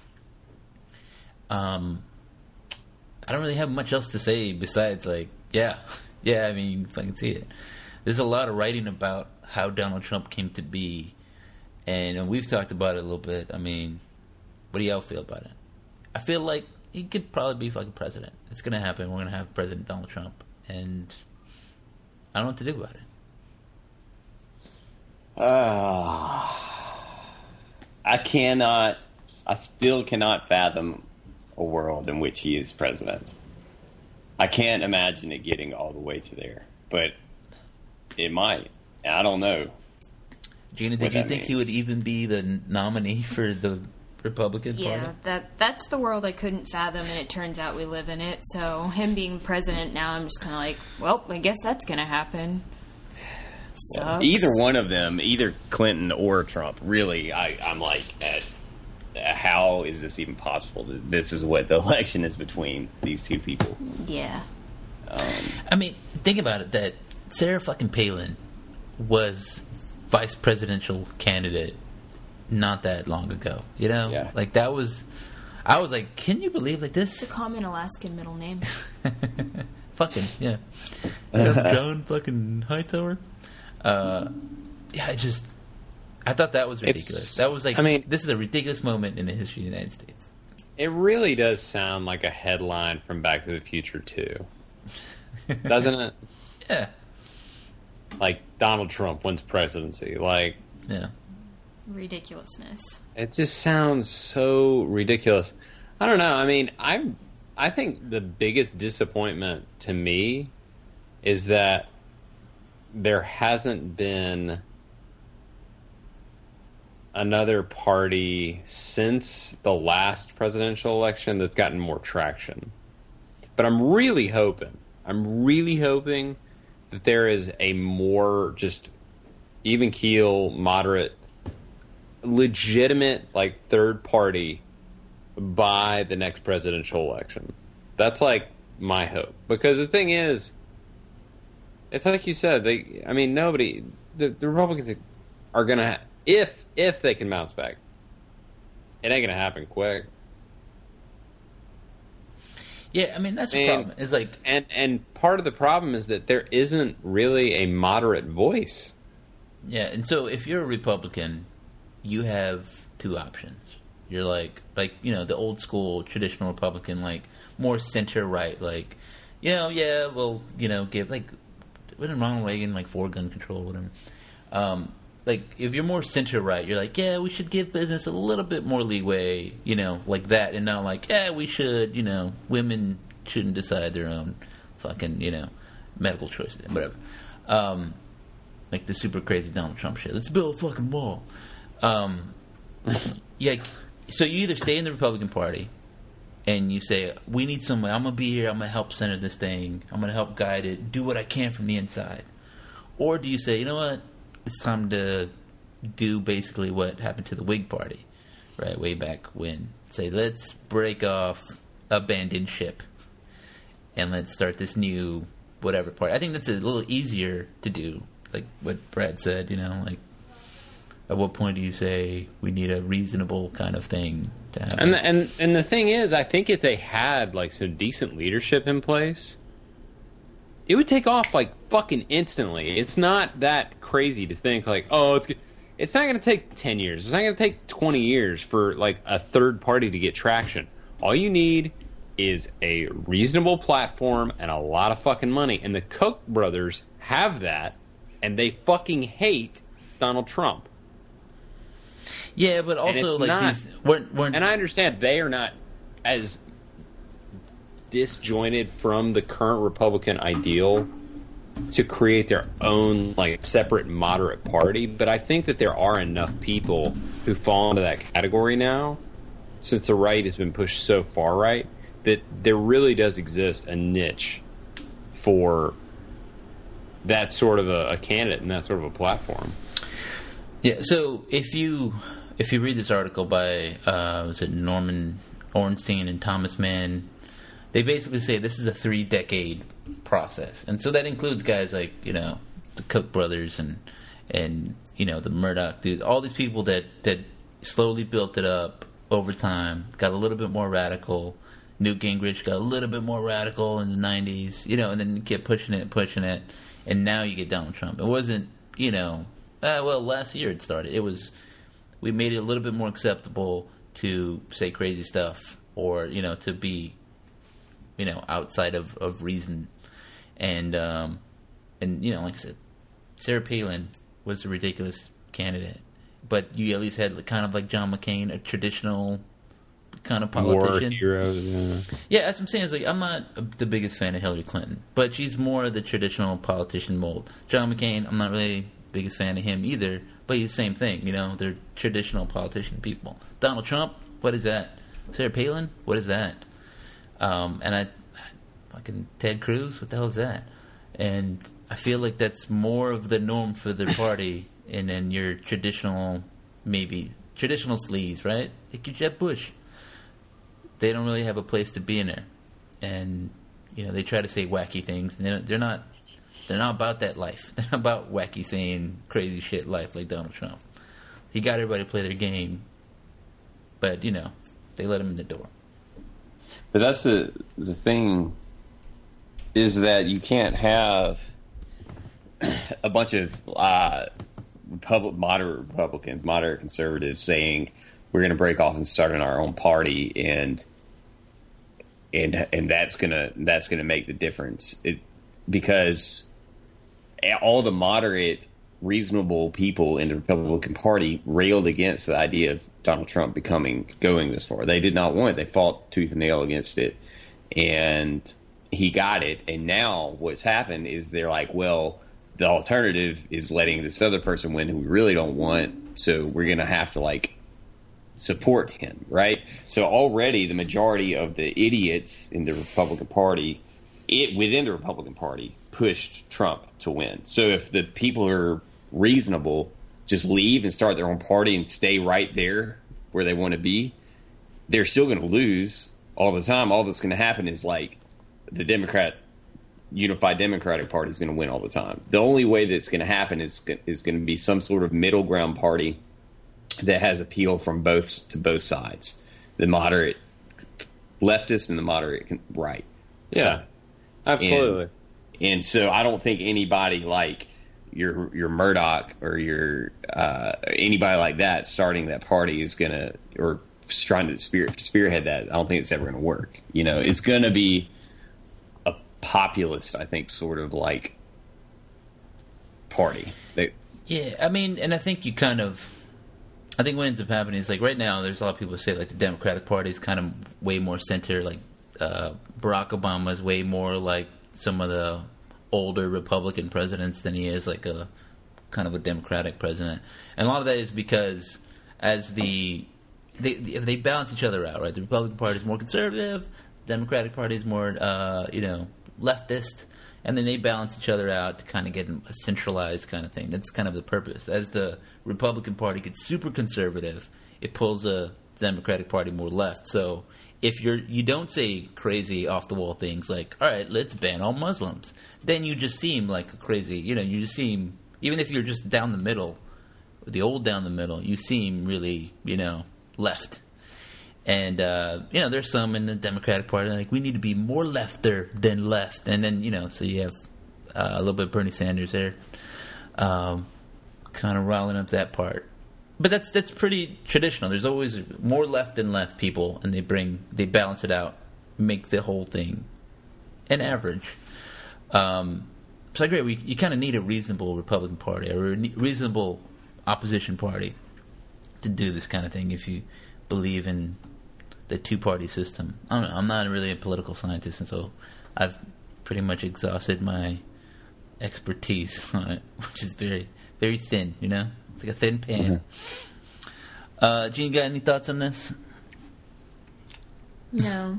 Um, I don't really have much else to say besides like, yeah, yeah. I mean, I can see it. There's a lot of writing about how Donald Trump came to be, and, and we've talked about it a little bit. I mean, what do y'all feel about it? I feel like he could probably be fucking president. It's going to happen. We're going to have President Donald Trump, and I don't know what to do about it. Uh, I cannot, I still cannot fathom a world in which he is president. I can't imagine it getting all the way to there, but it might. I don't know. Gina, did you think means. he would even be the nominee for the Republican yeah, Party? Yeah, that that's the world I couldn't fathom, and it turns out we live in it. So him being president now, I'm just kind of like, well, I guess that's going to happen. Sucks. Either one of them, either Clinton or Trump, really, I, I'm like, at, how is this even possible? This is what the election is between these two people. Yeah. Um, I mean, think about it, that Sarah fucking Palin was vice presidential candidate not that long ago, you know? Yeah. Like, that was... I was like, can you believe like this? It's a common Alaskan middle name. Fucking, yeah. yeah John fucking Hightower. Uh, yeah, I just... I thought that was ridiculous. It's, that was like... I mean... This is a ridiculous moment in the history of the United States. It really does sound like a headline from Back to the Future two. Doesn't it? Yeah. Like, Donald Trump wins presidency. Like... Yeah. Ridiculousness. It just sounds so ridiculous. I don't know. I mean, I I think the biggest disappointment to me is that there hasn't been another party since the last presidential election that's gotten more traction. But I'm really hoping, I'm really hoping that there is a more just even keel, moderate, legitimate, like, third party by the next presidential election. That's like my hope, because the thing is, it's like you said, they I mean nobody the, the Republicans are gonna, if if they can bounce back, it ain't gonna happen quick. Yeah, I mean that's the and, problem. It's like and and part of the problem is that there isn't really a moderate voice. Yeah, and so if you're a Republican, you have two options. You're like, like you know, the old school traditional Republican, like more center right, like, you know, yeah, well, you know, give like, wasn't Ronald Reagan like for gun control, or whatever. Um, like if you're more center right, you're like, yeah, we should give business a little bit more leeway, you know, like that, and not like, yeah, we should, you know, women shouldn't decide their own fucking, you know, medical choices, whatever. Um, like the super crazy Donald Trump shit. Let's build a fucking wall. Um, yeah, so you either stay in the Republican Party and you say, we need someone, I'm going to be here, I'm going to help center this thing, I'm going to help guide it, do what I can from the inside. Or do you say, you know what, it's time to do basically what happened to the Whig Party, right, way back when. Say, let's break off, abandon ship, and let's start this new whatever party. I think that's a little easier to do, like what Brad said, you know, like, At what point do you say we need a reasonable kind of thing to happen? And the, and and the thing is, I think if they had like some decent leadership in place, it would take off like fucking instantly. It's not that crazy to think like, oh, it's it's not going to take ten years. It's not going to take twenty years for like a third party to get traction. All you need is a reasonable platform and a lot of fucking money. And the Koch brothers have that, and they fucking hate Donald Trump. Yeah, but also like not, these weren't, weren't and I understand they are not as disjointed from the current Republican ideal to create their own like separate moderate party, but I think that there are enough people who fall into that category now, since the right has been pushed so far right, that there really does exist a niche for that sort of a, a candidate and that sort of a platform. Yeah, so if you if you read this article by uh, was it Norman Ornstein and Thomas Mann, they basically say this is a three decade process, and so that includes guys like you know the Koch brothers and and you know the Murdoch dudes, all these people that that slowly built it up over time, got a little bit more radical. Newt Gingrich got a little bit more radical in the nineties, you know, and then kept pushing it, pushing it, and now you get Donald Trump. It wasn't you know. Uh, well, last year it started. It was we made it a little bit more acceptable to say crazy stuff, or you know, to be, you know, outside of, of reason, and um, and you know, like I said, Sarah Palin was a ridiculous candidate, but you at least had kind of like John McCain, a traditional kind of politician. War heroes, yeah. Yeah, that's what I'm saying. Is like I'm not the biggest fan of Hillary Clinton, but she's more the traditional politician mold. John McCain, I'm not really biggest fan of him either, but he's the same thing, you know, they're traditional politician people. Donald Trump, what is that? Sarah Palin, what is that? Um, and I, fucking Ted Cruz, what the hell is that? And I feel like that's more of the norm for their party, and then your traditional, maybe, traditional sleaze, right? Like your Jeb Bush. They don't really have a place to be in there. And, you know, they try to say wacky things, and they're, they're not They're not about that life. They're not about wacky saying crazy shit life like Donald Trump. He got everybody to play their game, but, you know, they let him in the door. But that's the the thing, is that you can't have a bunch of uh, Republic, moderate Republicans, moderate conservatives saying we're going to break off and start in our own party, and and and that's gonna that's gonna make the difference. It because all the moderate, reasonable people in the Republican Party railed against the idea of Donald Trump becoming going this far. They did not want it. They fought tooth and nail against it, and he got it. And now what's happened is they're like, well, the alternative is letting this other person win who we really don't want, so we're going to have to like support him, right? So already the majority of the idiots in the Republican Party, it within the Republican Party, pushed Trump to win. So if the people are reasonable just leave and start their own party and stay right there where they want to be, they're still going to lose all the time. All that's going to happen is like the Democrat, unified Democratic Party is going to win all the time. The only way that's going to happen is is going to be some sort of middle ground party that has appeal from both to both sides, the moderate leftist and the moderate right. Yeah, so, absolutely. And, and so I don't think anybody like your your Murdoch or your uh, anybody like that starting that party is gonna or trying to spear, spearhead that. I don't think it's ever gonna work. You know, it's gonna be a populist, I think, sort of like party. They, yeah, I mean, and I think you kind of. I think what ends up happening is like right now, there's a lot of people who say like the Democratic Party is kind of way more center. Like uh, Barack Obama is way more like some of the older Republican presidents than he is like a kind of a Democratic president, and a lot of that is because as the they they balance each other out, right? The Republican Party is more conservative, the Democratic Party is more uh, you know leftist, and then they balance each other out to kind of get a centralized kind of thing. That's kind of the purpose. As the Republican Party gets super conservative, it pulls the Democratic Party more left. So if you're you don't say crazy off the wall things like, all right, let's ban all Muslims, then you just seem like a crazy, you know, you just seem, even if you're just down the middle, the old down the middle, you seem really, you know, left. And, uh, you know, there's some in the Democratic Party like, we need to be more lefter than left. And then, you know, so you have uh, a little bit of Bernie Sanders there, um, kind of riling up that part. But that's that's pretty traditional. There's always more left than left people, and they bring, they balance it out, make the whole thing an average. Um, so I agree. We, you kind of need a reasonable Republican Party or a reasonable opposition party to do this kind of thing if you believe in the two-party system. I don't know. I'm not really a political scientist, and so I've pretty much exhausted my expertise on it, which is very, very thin, you know? It's like a thin pan. Mm-hmm. Uh, Gene, got any thoughts on this? No.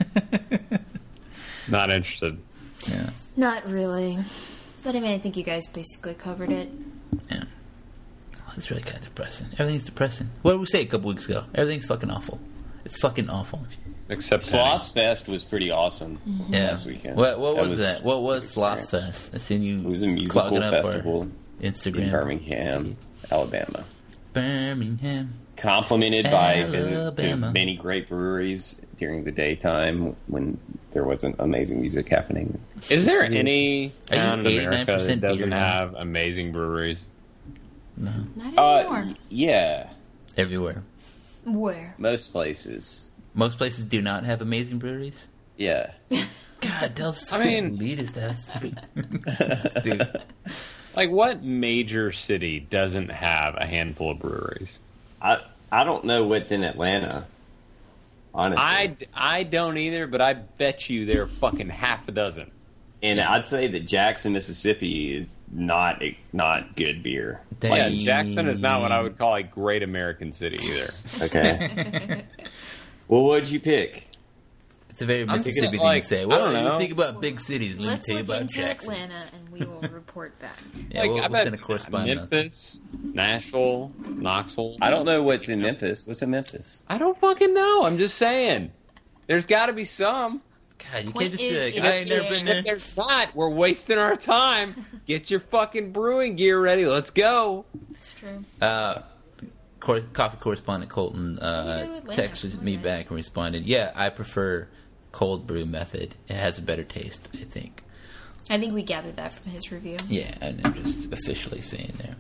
Not interested. Yeah. Not really. But I mean, I think you guys basically covered it. Yeah. Oh, it's really kind of depressing. Everything's depressing. What did we say a couple weeks ago? Everything's fucking awful. It's fucking awful. Except Sloss Fest was pretty awesome Mm-hmm. Yeah. last weekend. What, what That was, was that? What was Sloss experience. Fest? I seen you. It was a musical clogging up our festival Instagram. in Birmingham, Alabama. Birmingham. Complimented by visits to Alabama. many great breweries during the daytime when there wasn't amazing music happening. Is there any Are you town in America eighty-nine percent that doesn't beer now? have amazing breweries? No. Not Uh, anymore. yeah, Everywhere. Where? most places. Most places do not have amazing breweries. Yeah. God, that's I mean- elitist ass. Dude. Like, what major city doesn't have a handful of breweries? I I don't know what's in Atlanta, honestly. I, I don't either, but I bet you there are fucking half a dozen. and I'd say that Jackson, Mississippi is not a, not good beer. Yeah, Dang. Jackson is not what I would call a great American city either. Okay. Well, what'd you pick? It's a very I'm Mississippi just thing like, to say. I Well, don't you know. think about big cities, let me Let's tell you look about into Jackson. Atlanta and we will report back. Yeah, like, we'll, I we'll bet send a correspondent. out there. Memphis, Nashville, Knoxville. I don't know what's in Memphis. What's in Memphis? I don't fucking know. I'm just saying. There's got to be some. God, you Point can't just be is, like, it I ain't never is- been If there. there's not, we're wasting our time. Get your fucking brewing gear ready. Let's go. It's true. Uh, cor- coffee correspondent Colton uh, So you go to Atlanta. texted me Nice. back and responded, yeah, I prefer cold brew method. It has a better taste, I think. I think we gathered that from his review. Yeah, and I'm just officially saying there.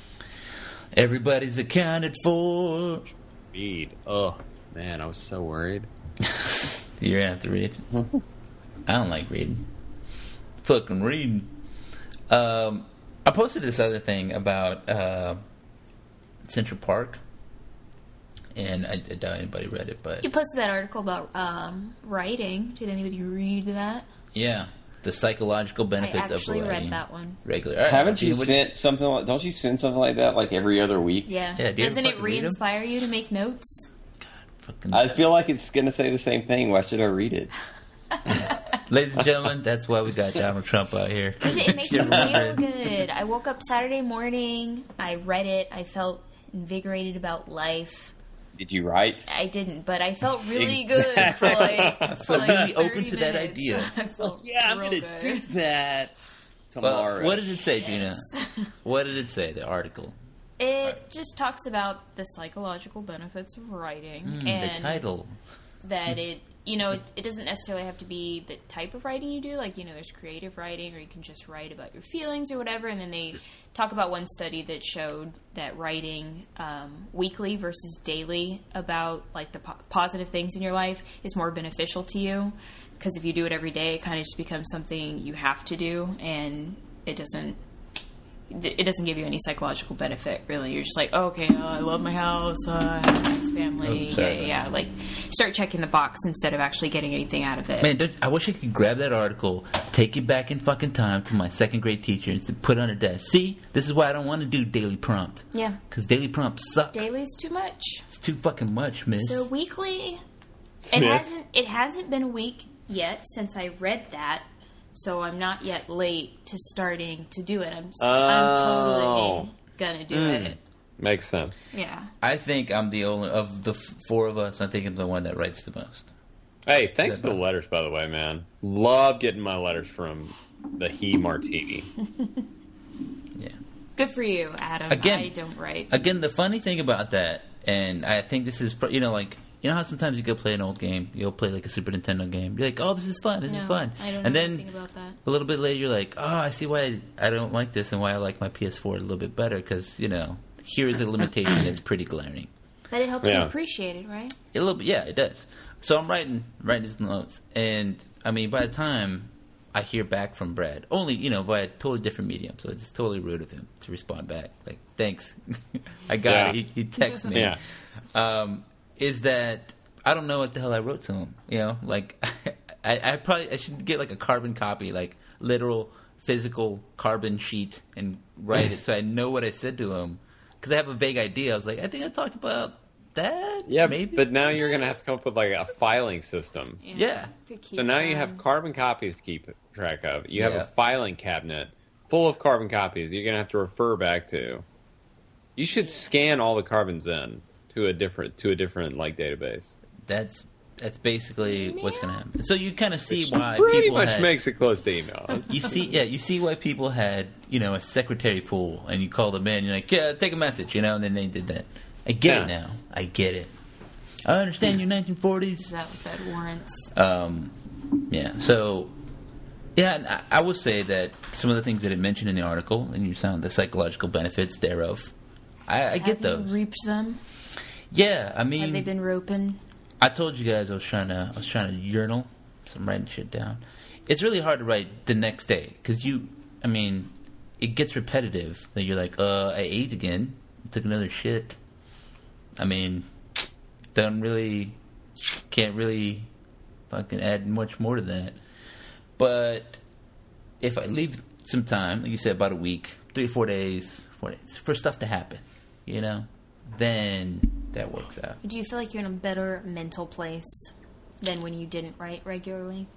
Everybody's accounted for. Read. Oh, man, I was so worried. You're gonna have to read. I don't like reading. Fucking reading. Um, I posted this other thing about uh, Central Park, and I, I doubt anybody read it, but You posted that article about um, writing. Did anybody read that? yeah, the psychological I benefits actually of writing. read that one. Regular. All right, Haven't you what- sent something? Like, don't you send something like that like every other week? Yeah. Yeah, do you ever Doesn't it fucking read 'em? re-inspire you to make notes? fucking- I feel like it's gonna say the same thing. Why should I read it? Ladies and gentlemen, that's why we got Donald Trump out here. Because it makes me feel good. I woke up Saturday morning. I read it. I felt invigorated about life. Did you write? I didn't, but I felt really Exactly. good for like, for felt like really open thirty to that minutes. idea. I felt Yeah, I'm real gonna good. do that Well, tomorrow. what did it say, Gina? What did it say, the article? It just talks about the psychological benefits of writing Mm, and the title. that it, you know, it, it doesn't necessarily have to be the type of writing you do. Like, you know, there's creative writing, or you can just write about your feelings or whatever. And then they talk about one study that showed that writing um, weekly versus daily about like the po- positive things in your life is more beneficial to you. Because if you do it every day, it kind of just becomes something you have to do, and it doesn't. It doesn't give you any psychological benefit, really. You're just like, oh, okay, uh, I love my house, uh, I have a nice family, Oh, yeah, sorry. yeah, yeah. Like, start checking the box instead of actually getting anything out of it. Man, don't, I wish I could grab that article, take it back in fucking time to my second grade teacher, and put it on her desk. See, this is why I don't want to do daily prompt. Yeah, Because daily prompts suck. daily's too much. It's too fucking much, miss. So weekly, it Smith. hasn't it hasn't been a week yet since I read that. So I'm not yet late to starting to do it. I'm I'm Oh. totally gonna do Mm. it. Makes sense. Yeah. I think I'm the only, of the f- four of us, I think I'm the one that writes the most. Hey, thanks Yeah, for the but- letters, by the way, man. Love getting my letters from the He Martini. Yeah. Good for you, Adam. Again- I don't write. Again, the funny thing about that, and I think this is, pro- you know, like, you know how sometimes you go play an old game, you'll play like a Super Nintendo game, you're like, oh, this is fun, this no, is fun. I don't know and then anything about that. a little bit later, you're like, oh, I see why I, I don't like this and why I like my P S four a little bit better, because, you know, here's a limitation that's pretty glaring. But it helps Yeah. you appreciate it, right? A little bit, yeah, it does. So I'm writing writing these notes, and I mean, by the time I hear back from Brad, only you know by a totally different medium, so it's totally rude of him to respond back like, "Thanks, I got Yeah. it." He, he texts me. Yeah. Um, is that I don't know what the hell I wrote to him. You know, like I, I probably I should get like a carbon copy, like literal physical carbon sheet, and write it so I know what I said to him, because I have a vague idea. I was like, I think I talked about that. Yeah, maybe. but now you're going to have to come up with like a filing system. Yeah. To keep So now you them. have carbon copies to keep track of. You have Yeah. a filing cabinet full of carbon copies you're going to have to refer back to. You should scan all the carbons in to a different to a different like database. That's that's basically what's going to happen. So you kind of see why Pretty people much had, makes it close to email. you see, yeah, you see why people had, you know, a secretary pool, and you call them in, you're like, yeah, take a message, you know, and then they did that. I get it Yeah. now. I get it. I understand your nineteen Is forties. that what that warrants? Um, yeah. So, yeah, and I, I will say that some of the things that it mentioned in the article, and you sound the psychological benefits thereof, I, I get Have you those. reaped them? Yeah, I mean, Have they been roping? I told you guys I was trying to I was trying to journal, so I'm writing shit down. It's really hard to write the next day because you, I mean, it gets repetitive. That you're like, uh, I ate again, took another shit. I mean, don't really, can't really, fucking add much more to that. But if I leave some time, like you said, about a week, three or four days, four days for stuff to happen, you know, then that works out. Do you feel like you're in a better mental place than when you didn't write regularly?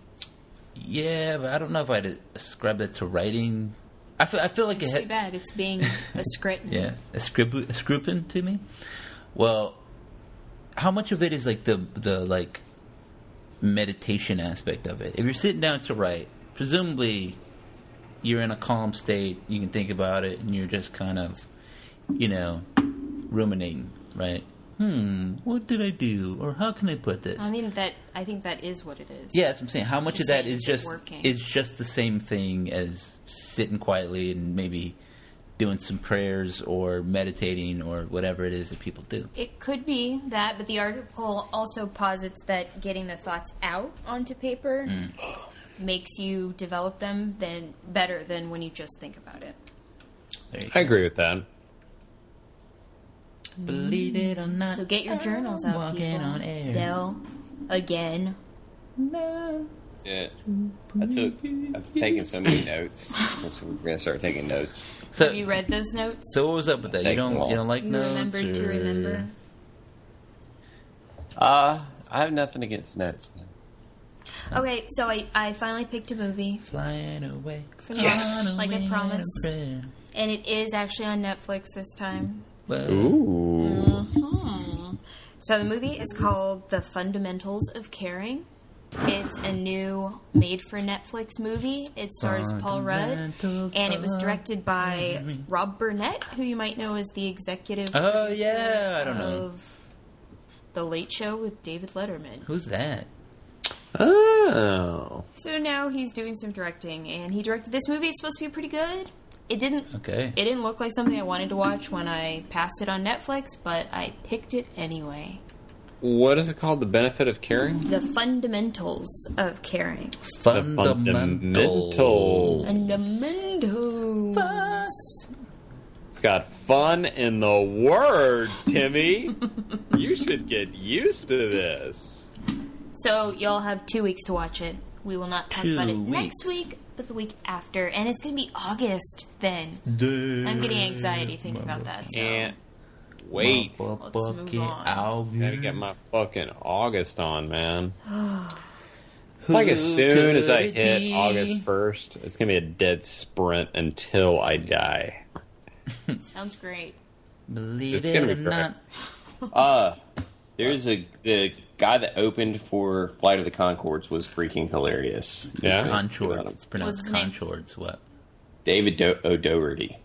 Yeah, but I don't know if I'd ascribe that to writing. I feel, I feel like It's it too had, bad. It's being a script. yeah, a script, a scripting to me. Well, how much of it is like the the like meditation aspect of it? If you're sitting down to write, presumably you're in a calm state. You can think about it, and you're just kind of, you know, ruminating, right? Hmm, what did I do, or how can I put this? I mean that. I think that is what it is. Yeah, that's what I'm saying. How much Just of that saying, is is it just working? is just the same thing as sitting quietly and maybe doing some prayers or meditating or whatever it is that people do. It could be that, but the article also posits that getting the thoughts out onto paper Mm. makes you develop them then better than when you just think about it. There you I go. agree with that. Believe it or not. So get your journals out, walking people. on air. Dell, again. Yeah. I took, I've taken so many notes since we're gonna start taking notes. So, Have you read those notes? so what was up with that? You Take don't them all. you don't like You notes? remembered to or- remember? Uh, I have nothing against notes. Man. Okay, so I, I finally picked a movie, Flying away. For the Yes. like I Flying promised. away. and it is actually on Netflix this time. Well, Ooh. Hmm. So the movie is called The Fundamentals of Caring. It's a new made-for-Netflix movie. It stars Paul Rudd, Fundamentals and it was of directed by caring. Rob Burnett, who you might know as the executive Oh, producer yeah, I don't know. of The Late Show with David Letterman. Who's that? Oh. So now he's doing some directing, and he directed this movie. It's supposed to be pretty good. It didn't. Okay. It didn't look like something I wanted to watch when I passed it on Netflix, but I picked it anyway. What is it called? The benefit of caring? The Fundamentals of Caring. Fundamental. fundamental. Fundamentals. It's got fun in the word, Timmy. You should get used to this. So y'all have two weeks to watch it. We will not talk Two about it weeks. next week, but the week after, and it's going to be August then. I'm I'm getting anxiety thinking about that. So. Can't wait. Let's move on. Gotta get my fucking August on, man. Like as soon as I hit August first, it's gonna be a dead sprint until I die. Sounds great. Believe It's it gonna or be great. not. Uh, there's a the guy that opened for Flight of the Conchords was freaking hilarious. Yeah? Conchords. It's pronounced What's his name? Conchords. What? David Do- O'Doherty.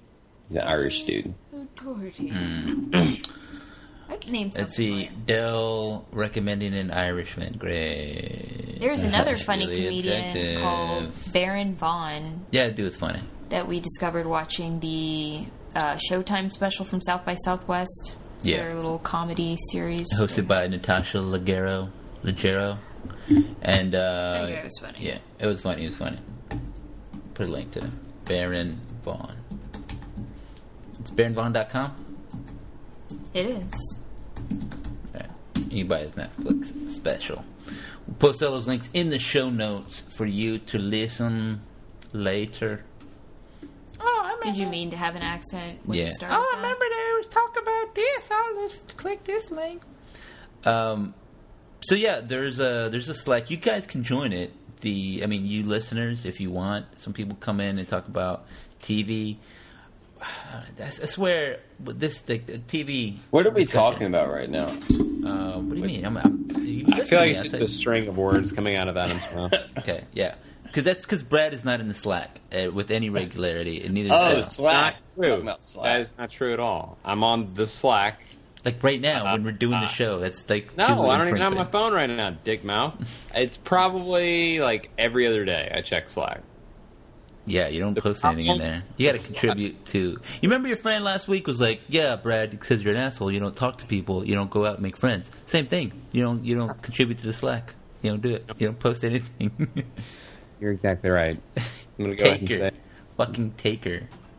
He's an Irish dude. Doherty. Mm. I'd name something. Let's see. like- Dell recommending an Irishman. Great. There's another That's funny really comedian objective. called Baron Vaughn Yeah, dude, it's funny. that we discovered watching the uh, Showtime special from South by Southwest. Yeah. Their little comedy series. Hosted by Natasha Leggero. Leggero. And, uh... That guy was funny. Yeah, it was funny. It was funny. Put a link to Baron Vaughn. It's baron vaughn dot com. It is. Right. You can buy his Netflix special. We'll post all those links in the show notes for you to listen later. Oh, I remember. Did you mean to have an accent when Yeah. you started? Oh, I that? remember they was talking about this. I'll just click this link. Um. So yeah, there's a there's a Slack. You guys can join it. The I mean, you listeners, if you want, some people come in and talk about T V. I swear, with this the, the T V. What are we discussion- talking about right now? Uh, what do you mean? I'm, I'm, you I feel like it's listen just to me, a string of words coming out of Adam's mouth. I said- Okay, yeah, because that's because Brad is not in the Slack uh, with any regularity, and neither is Oh, Dale. Slack. Not true. Talking about Slack. That is not true at all. I'm on the Slack. Like right now Uh, when we're doing the uh, show. That's like No, too I don't even have my infrequent. phone right now, dick mouth. It's probably like every other day I check Slack. Yeah, you don't The post anything in problem- there. You got to contribute to. You remember your friend last week was like, "Yeah, Brad, because you're an asshole, you don't talk to people, you don't go out and make friends." Same thing. You don't. You don't contribute to the Slack. You don't do it. You don't post anything. You're exactly right. I'm gonna go ahead and Taker, say. fucking taker.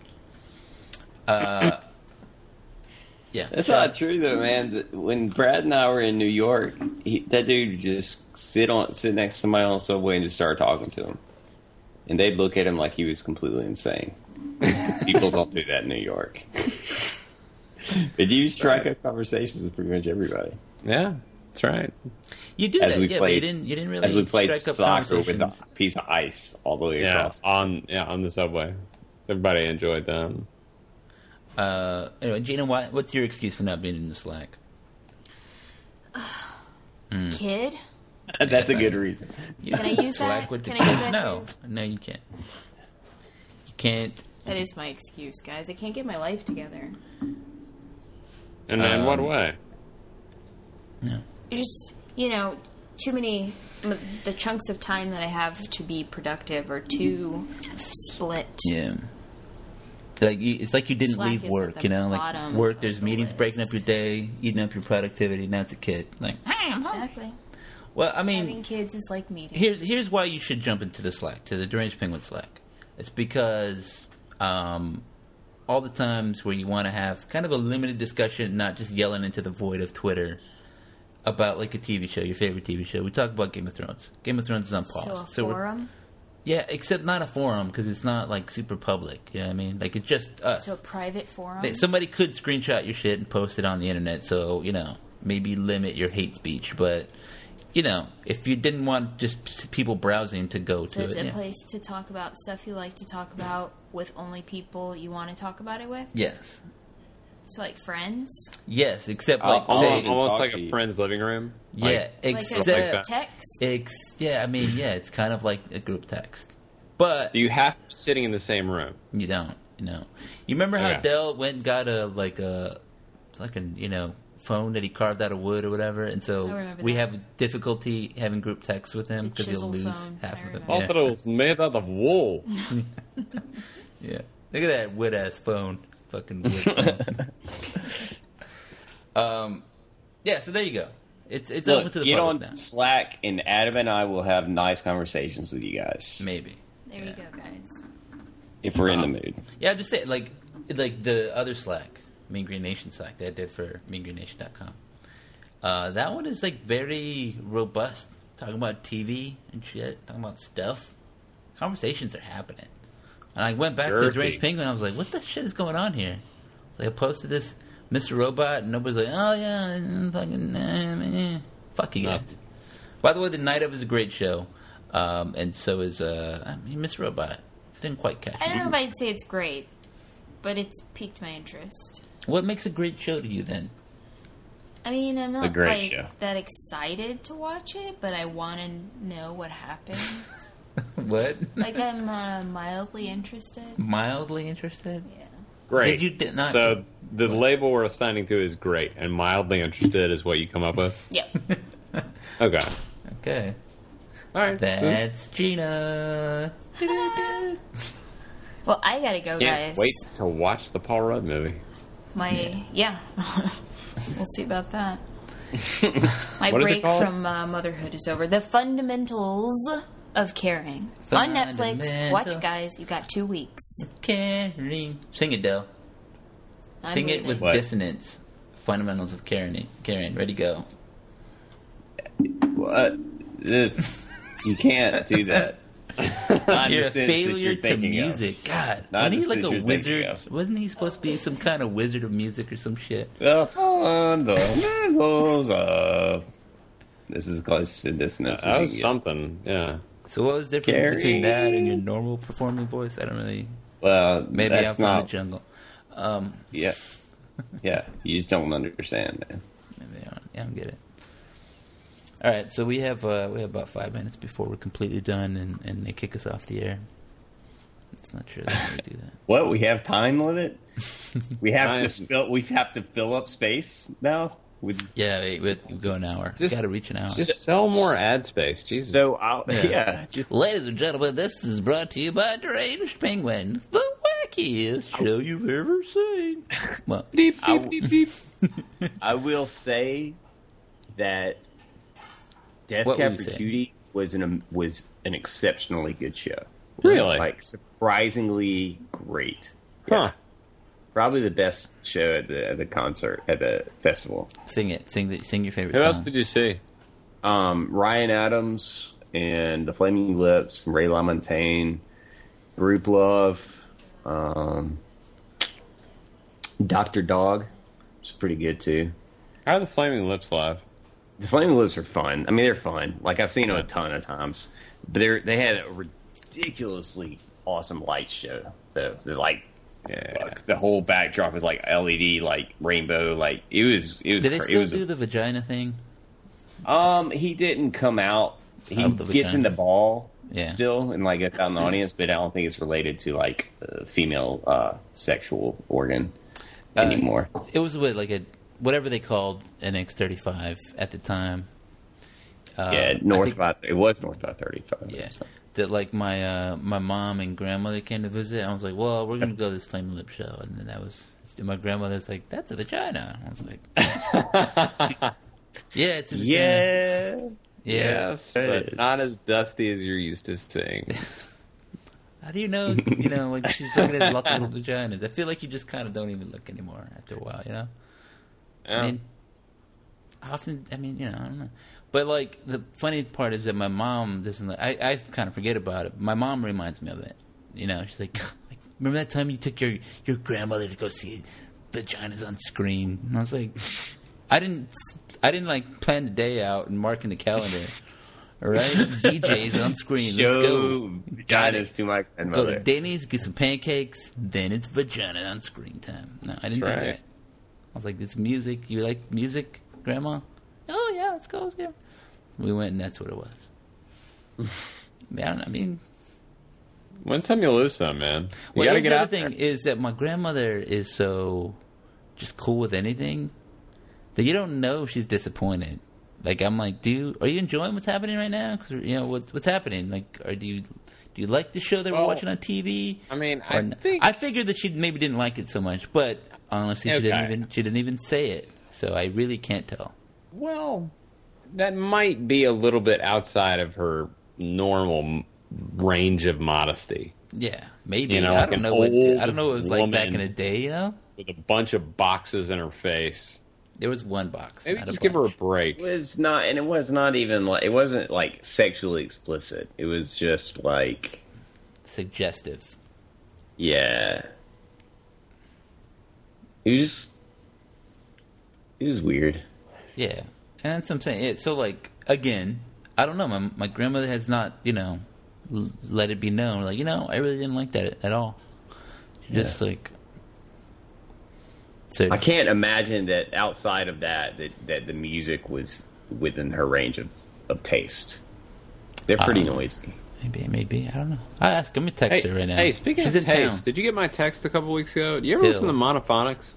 Uh, yeah, That's Sean- not true though, man. Th- When Brad and I were in New York, he, that dude would just sit on sit next to somebody on the subway and just start talking to him, and they'd look at him like he was completely insane. People don't do that in New York. But you strike up conversations with pretty much everybody. Yeah, that's right. You do As that, we yeah, but played- you didn't. You didn't really. As we played strike up soccer with a conversations. piece of ice all the way Yeah, across. on yeah on the subway. Everybody enjoyed them. Uh, anyway, Gina, why, what's your excuse for not being in the Slack? Kid? That's a good reason. You Can I can use Slack that? with the Can I use kid. that No, here? no, you can't. You can't. That is my excuse, guys. I can't get my life together. And in what Um, way? No. Just, you know, too many. The chunks of time that I have to be productive are too split. Yeah. Like you, it's like you didn't Slack leave is work, at the you know. Like bottom work, of there's the meetings breaking up your list. day, eating up your productivity. Now it's a kid. Like, hey, I'm hungry. Exactly. Well, I mean, Having kids is like meetings. here's here's why you should jump into the Slack, to the Deranged Penguin Slack. It's because um, all the times where you want to have kind of a limited discussion, not just yelling into the void of Twitter about like a T V show, your favorite T V show. We talk about Game of Thrones. Game of Thrones is on pause. So a we're- forum? yeah, except not a forum because it's not like super public. You know what I mean? Like it's just us. So a private forum? They- Somebody could screenshot your shit and post it on the internet, so you know maybe limit your hate speech. But you know, if you didn't want just people browsing to go So to it's it, a yeah. place to talk about stuff you like to talk about with only people you want to talk about it with? Yes, So like friends? yes, except I'll- like I'll say, Almost, almost talk like to a you. friend's living room. yeah, Like, except like a that. text? ex, yeah. I mean, yeah, it's kind of like a group text, but do you have to be sitting in the same room? you don't. You know, you remember how Okay. Dell went and got a like a like a you know phone that he carved out of wood or whatever, and I so remember we that. have difficulty having group texts with him The because he'll chisel lose phone, half I of it. remember. I Yeah. thought it was made out of wool. Yeah, look at that wood ass phone, fucking wood phone. um, yeah. So there you go. It's it's open Look, to the get public on now. Slack, and Adam and I will have nice conversations with you guys Maybe. There you go, guys. if we're in the Um, mood. Yeah, I'm just saying, like, like the other Slack, Mean Green Nation Slack that I did for mean green nation dot com. Uh, that one is like very robust, talking about T V and shit, talking about stuff. Conversations are happening. And I went back to Jerky. the Deranged Penguin. I was like, "What the shit is going on here?" Like I posted this Mister Robot, and nobody's like, "Oh yeah, mm, fucking eh, eh." Fuck you guys." By the way, The Night Of is a great show, um, and so is uh, I mean, Mister Robot. Didn't quite catch I it. don't know if I'd say it's great, but it's piqued my interest. What makes a great show to you then? I mean, I'm A not great like show. that excited to watch it, but I want to know what happens. What? Like I'm uh, mildly interested. Mildly interested? Yeah. Great. Did you did not? So the label we're assigning to is great, and mildly interested is what you come up with? Yep. Okay. Okay. All right. That's Gina. Well, I gotta go, Can't guys. wait to watch the Paul Rudd movie. My yeah. We'll see about that. My What is it break called? from uh, motherhood is over. The Fundamentals of Caring on Netflix. Fundamental. Watch, guys. You got two weeks. Caring. Sing it, Del. I'm Sing it leaving. with What? dissonance. Fundamentals of Caring. Caring. Ready, go. What? Ugh. You can't do that. Not in You're the a sense that failure you're to thinking of. music. God. Not Wasn't in he the like sense a you're thinking wizard? of. Wasn't he supposed to be some kind of wizard of music or some shit? The fundamentals of. This is close to dissonance. That as was you get. something, yeah. So what was different Caring. between that and your normal performing voice? I don't really. Well, Maybe I'm that's from not. the jungle. Um, Yeah, yeah. You just don't understand, man. maybe I don't, I don't get it. All right, so we have uh, we have about five minutes before we're completely done, and, and they kick us off the air. It's not sure that we do that. What? We have time limit? We have Time. to fill. We have to fill up space now. With Yeah, we, we we go an hour. Just- Got to reach an hour. Just sell more ad space. Jesus. so, I'll, Yeah. yeah. Just Ladies and gentlemen, this is brought to you by Deranged Penguin, the wackiest show you've ever seen. Well, beep, I- beep, beep, beep. I will say that Death What Cab will you for say? Cutie was an was an exceptionally good show. Really? Like surprisingly great. Huh. Probably the best show at the at the concert at the festival. sing it. Sing the, sing your favorite Who song. else did you see? Um, Ryan Adams and the Flaming Lips, Ray LaMontagne, Group Love, um, Doctor Dog, which is pretty good too. How are the Flaming Lips live? The Flaming Lips are fun. I mean, they're fun. Like I've seen them a ton of times, but they they had a ridiculously awesome light show. The, the like, Yeah. like, the whole backdrop was like L E D, like rainbow. Like it was. It was. Did they cra- it still was do the vagina thing? Um, he didn't come out. He Of the gets in vagina. the ball Yeah. still and like out in the audience, but I don't think it's related to like uh, female uh, sexual organ Uh, anymore. It was what, like a whatever they called an X thirty-five at the time. Uh, yeah, I north think- by it was north by thirty-five. Yeah, So. that like my uh, my mom and grandmother came to visit. I was like, well, we're gonna go to this Flaming Lip show, and then that was and my grandmother's like, that's a vagina. I was like, yeah, it's a vagina. Yeah. Yeah. Yes, but not as dusty as you're used to seeing. How do you know? You know, like she's looking at lots of little vaginas. I feel like you just kind of don't even look anymore after a while. You know. Yeah. I mean, often, I mean, you know, I don't know. But, like, the funny part is that my mom doesn't, I, I kind of forget about it. My mom reminds me of it. You know, she's like, like, remember that time you took your, your grandmother to go see vaginas on screen? And I was like, I didn't, I didn't, like, plan the day out and mark in the calendar. All right? D Js on screen. Show Let's go. vaginas to my Go grandmother. to Denny's, get some pancakes, then it's vagina on screen time. No, I didn't That's do right. that. I was like, it's music. You like music, Grandma? Oh, yeah, let's go. Let's go. We went, and that's what it was. Man, I mean, When's time you lose some, man? You well, gotta here's get the out other thing is that my grandmother is so just cool with anything that you don't know if she's disappointed. Like, I'm like, dude, are you enjoying what's happening right now? Because, you know, what's, what's happening? Like, or do you... Do you like the show that we're Well, watching on T V? I mean, Or I n- think I figured that she maybe didn't like it so much, but honestly, she didn't Okay. even she didn't even say it, so I really can't tell. well, that might be a little bit outside of her normal m- range of modesty. Yeah, maybe. You know, I like don't an know what old I don't know what it was like back in woman. the day. You know, With a bunch of boxes in her face. there was one box. Maybe not just a give her a bunch. break. It was not, and it was not even like it wasn't like sexually explicit. It was just like, Suggestive. yeah, it was just, it was weird. Yeah, and that's what I'm saying. It, so, like, again, I don't know. My my grandmother has not, you know, l- let it be known. Like, you know, I really didn't like that at all. She just like. So, I can't imagine that outside of that, that, that the music was within her range of, of taste. They're pretty Um, noisy. Maybe, maybe. I don't know. I ask him. I'm gonna text Hey, her right now. hey, speaking She's of in taste, town. did you get my text a couple weeks ago? Do you ever Ew. listen to Monophonics?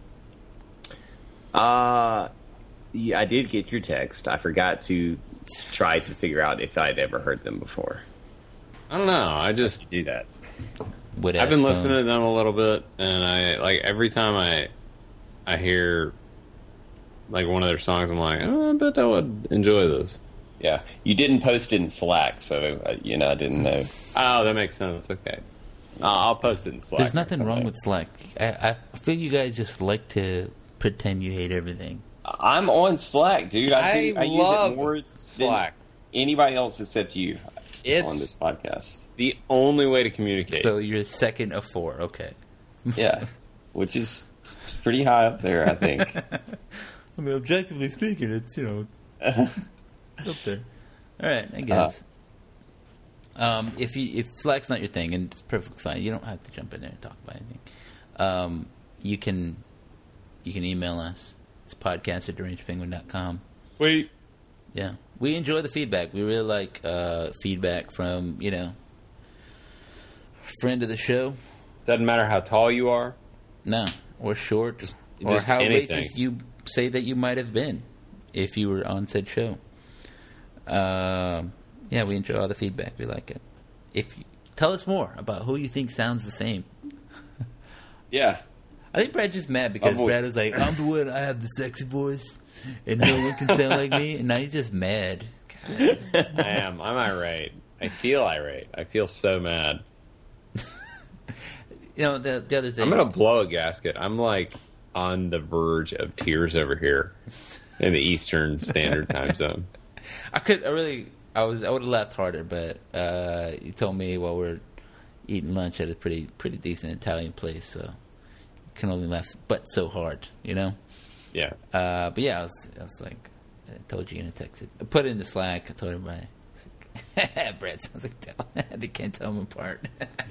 Uh, yeah, I did get your text. I forgot to try to figure out if I'd ever heard them before. I don't know. I just Do that. Wood I've ass been phone. listening to them a little bit, and I like every time I I hear like one of their songs, I'm like, oh, I bet I would enjoy this. Yeah, you didn't post it in Slack, so uh, you know I didn't know. Oh, that makes sense. Okay, uh, I'll post it in Slack. There's nothing or wrong something. with Slack. I, I feel you guys just like to pretend you hate everything. I'm on Slack, dude. I, I think I love use it more Slack. than anybody else except you It's on this podcast. the only way to communicate. So you're second of four. Okay. Yeah, which is it's pretty high up there, I think. I mean, objectively speaking, it's, you know, it's up there. All right, I guess. Uh, um, if you, if Slack's not your thing, and it's perfectly fine, you don't have to jump in there and talk about anything. Um, you can you can email us. It's podcast at deranged penguin dot com. Wait, Yeah, we enjoy the feedback. We really like uh, feedback from, you know, friend of the show. doesn't matter how tall you are. No, or short, Just- or just how anything. racist you say that you might have been if you were on said show. Um, yeah, we enjoy all the feedback. We like it. If you, tell us more about who you think sounds the same. Yeah, I think Brad's just mad because Avoid. Brad was like, "I'm the one. I have the sexy voice, and no one can sound like me." And now he's just mad. God. I am. I'm irate. I feel irate. I feel so mad. You know, the the other thing. I'm gonna blow a gasket. I'm like on the verge of tears over here in the Eastern Standard Time Zone. I could. I really. I was. I would have laughed harder, but uh, he told me while we're eating lunch at a pretty pretty decent Italian place, so you can only laugh, but so hard, you know. Yeah. Uh, but yeah, I was. I was like, I told you in a text it. I put it in the Slack. I told everybody. I was like, Brad sounds like Del. They can't tell them apart.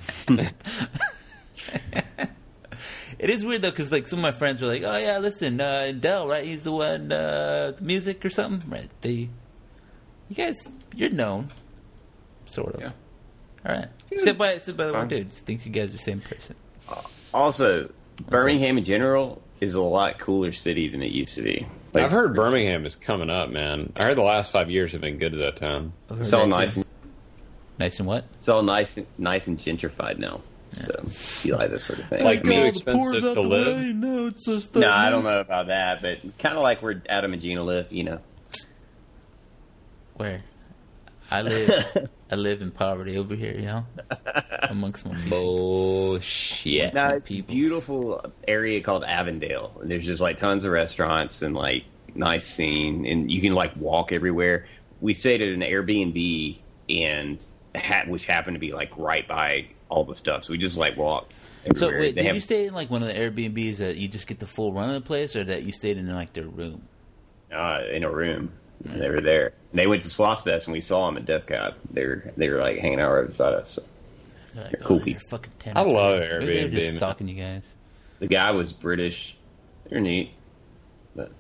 It is weird though, because like some of my friends were like, "Oh yeah, listen, uh, Del, right? He's the one, uh, the music or something, right?" They, you guys, you're known, sort of. Yeah. All right. Except by, except by the one Fine. dude, just thinks you guys are the same person. Also, Birmingham in general is a lot cooler city than it used to be. Like, I've heard Birmingham is coming up, man. I heard the last five years have been good to that town. I've heard it's all that, nice too. and Nice and what? it's all nice and nice and gentrified now. So if you like that sort of thing. Like me. too expensive to live. No, it's just No, I don't know about that, but kind of like where Adam and Gina live, you know. Where? I live. I live in poverty over here, you know, amongst my Bullshit. No, it's peoples. a beautiful area called Avondale, and there's just like tons of restaurants and like nice scene, and you can like walk everywhere. We stayed at an Airbnb, and ha- which happened to be like right by all the stuff, so we just like walked So everywhere. wait, They did have- you stay in like one of the Airbnbs that you just get the full run of the place, or that you stayed in like their room? uh, in a room. And they were there. And they went to Sloss Fest, and we saw them at Death Cab. They were they were like hanging out right beside us. So. They're like, They're cool oh, people. they're fucking I tenants, love right? Maybe they're Airbnb, just man. stalking you guys. The guy was British. They're neat. But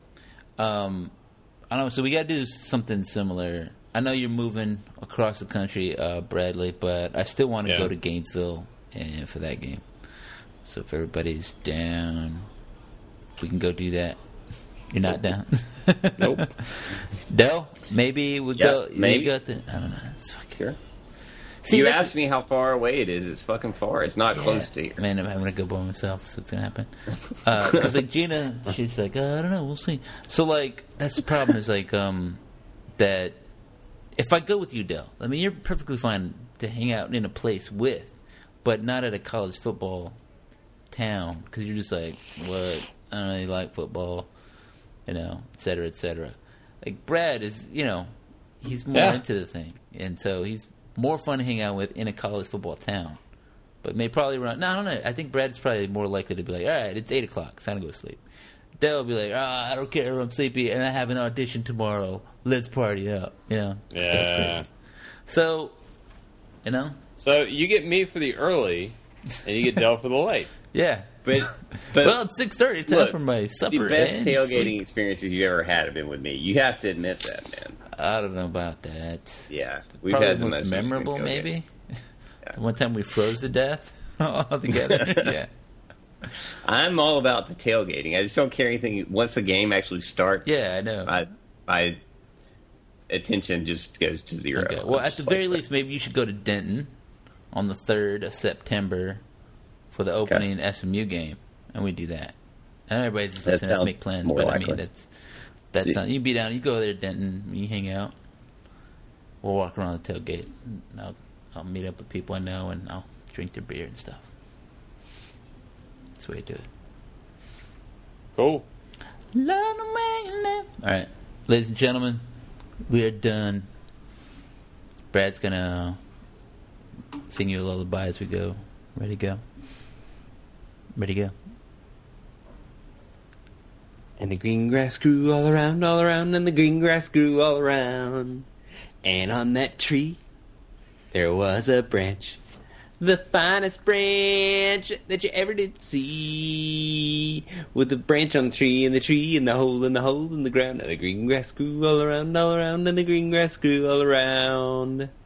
Um, I don't know. So we got to do something similar. I know you're moving across the country, uh, Bradley, but I still want to Yeah. go to Gainesville and for that game. So if everybody's down, we can go do that. You're not down? Nope. Del, maybe we Yeah, go. maybe. go to, I don't know. It's fucking, sure. see, you that's- asked me how far away it is. It's fucking far. It's not close to here. Man, I'm having to go by myself. That's what's gonna happen. Because like Gina, she's like, uh, I don't know, we'll see. So like, that's the problem. Is like, um, that if I go with you, Del, I mean, you're perfectly fine to hang out in a place with, but not at a college football town because you're just like, what? I don't really like football, you know, et cetera, et cetera. Like Brad is, you know, he's more Yeah. into the thing, and so he's more fun to hang out with in a college football town. But may probably run. No, I don't know. I think Brad's probably more likely to be like, all right, it's eight o'clock. It's time to go to sleep. Dale will be like, ah, I don't care. I'm sleepy, and I have an audition tomorrow. Let's party up. You know, that's Yeah. crazy. So, you know, So you get me for the early, and you get Del for the late. yeah. But, but Well, it's six thirty. Time look, for my the supper. best and tailgating sleep. experiences you've ever had have been with me. You have to admit that, man. I don't know about that. Yeah, we've Probably had the most most memorable, tailgate. maybe. Yeah. The one time we froze to death all together. Yeah. I'm all about the tailgating. I just don't care anything. Once a game actually starts, Yeah, I know. my my attention just goes to zero. Okay. Well, I'm at the just very like, least, maybe you should go to Denton on the third of September for the opening S M U game, and we do that. And everybody's just That listening to us sounds make plans, more but I likely. mean, that's that's See- not, you be down, you go there, Denton, you hang out. We'll walk around the tailgate. And I'll I'll meet up with people I know, and I'll drink their beer and stuff. That's the way to do it. Cool. Love the way you live. All right, ladies and gentlemen, we are done. Brad's gonna sing you a lullaby as we go. Ready to go? Ready to go? And the green grass grew all around, all around, and the green grass grew all around. And on that tree, there was a branch, the finest branch that you ever did see. With the branch on the tree, and the tree, and the hole in the hole in the ground, and the green grass grew all around, all around, and the green grass grew all around.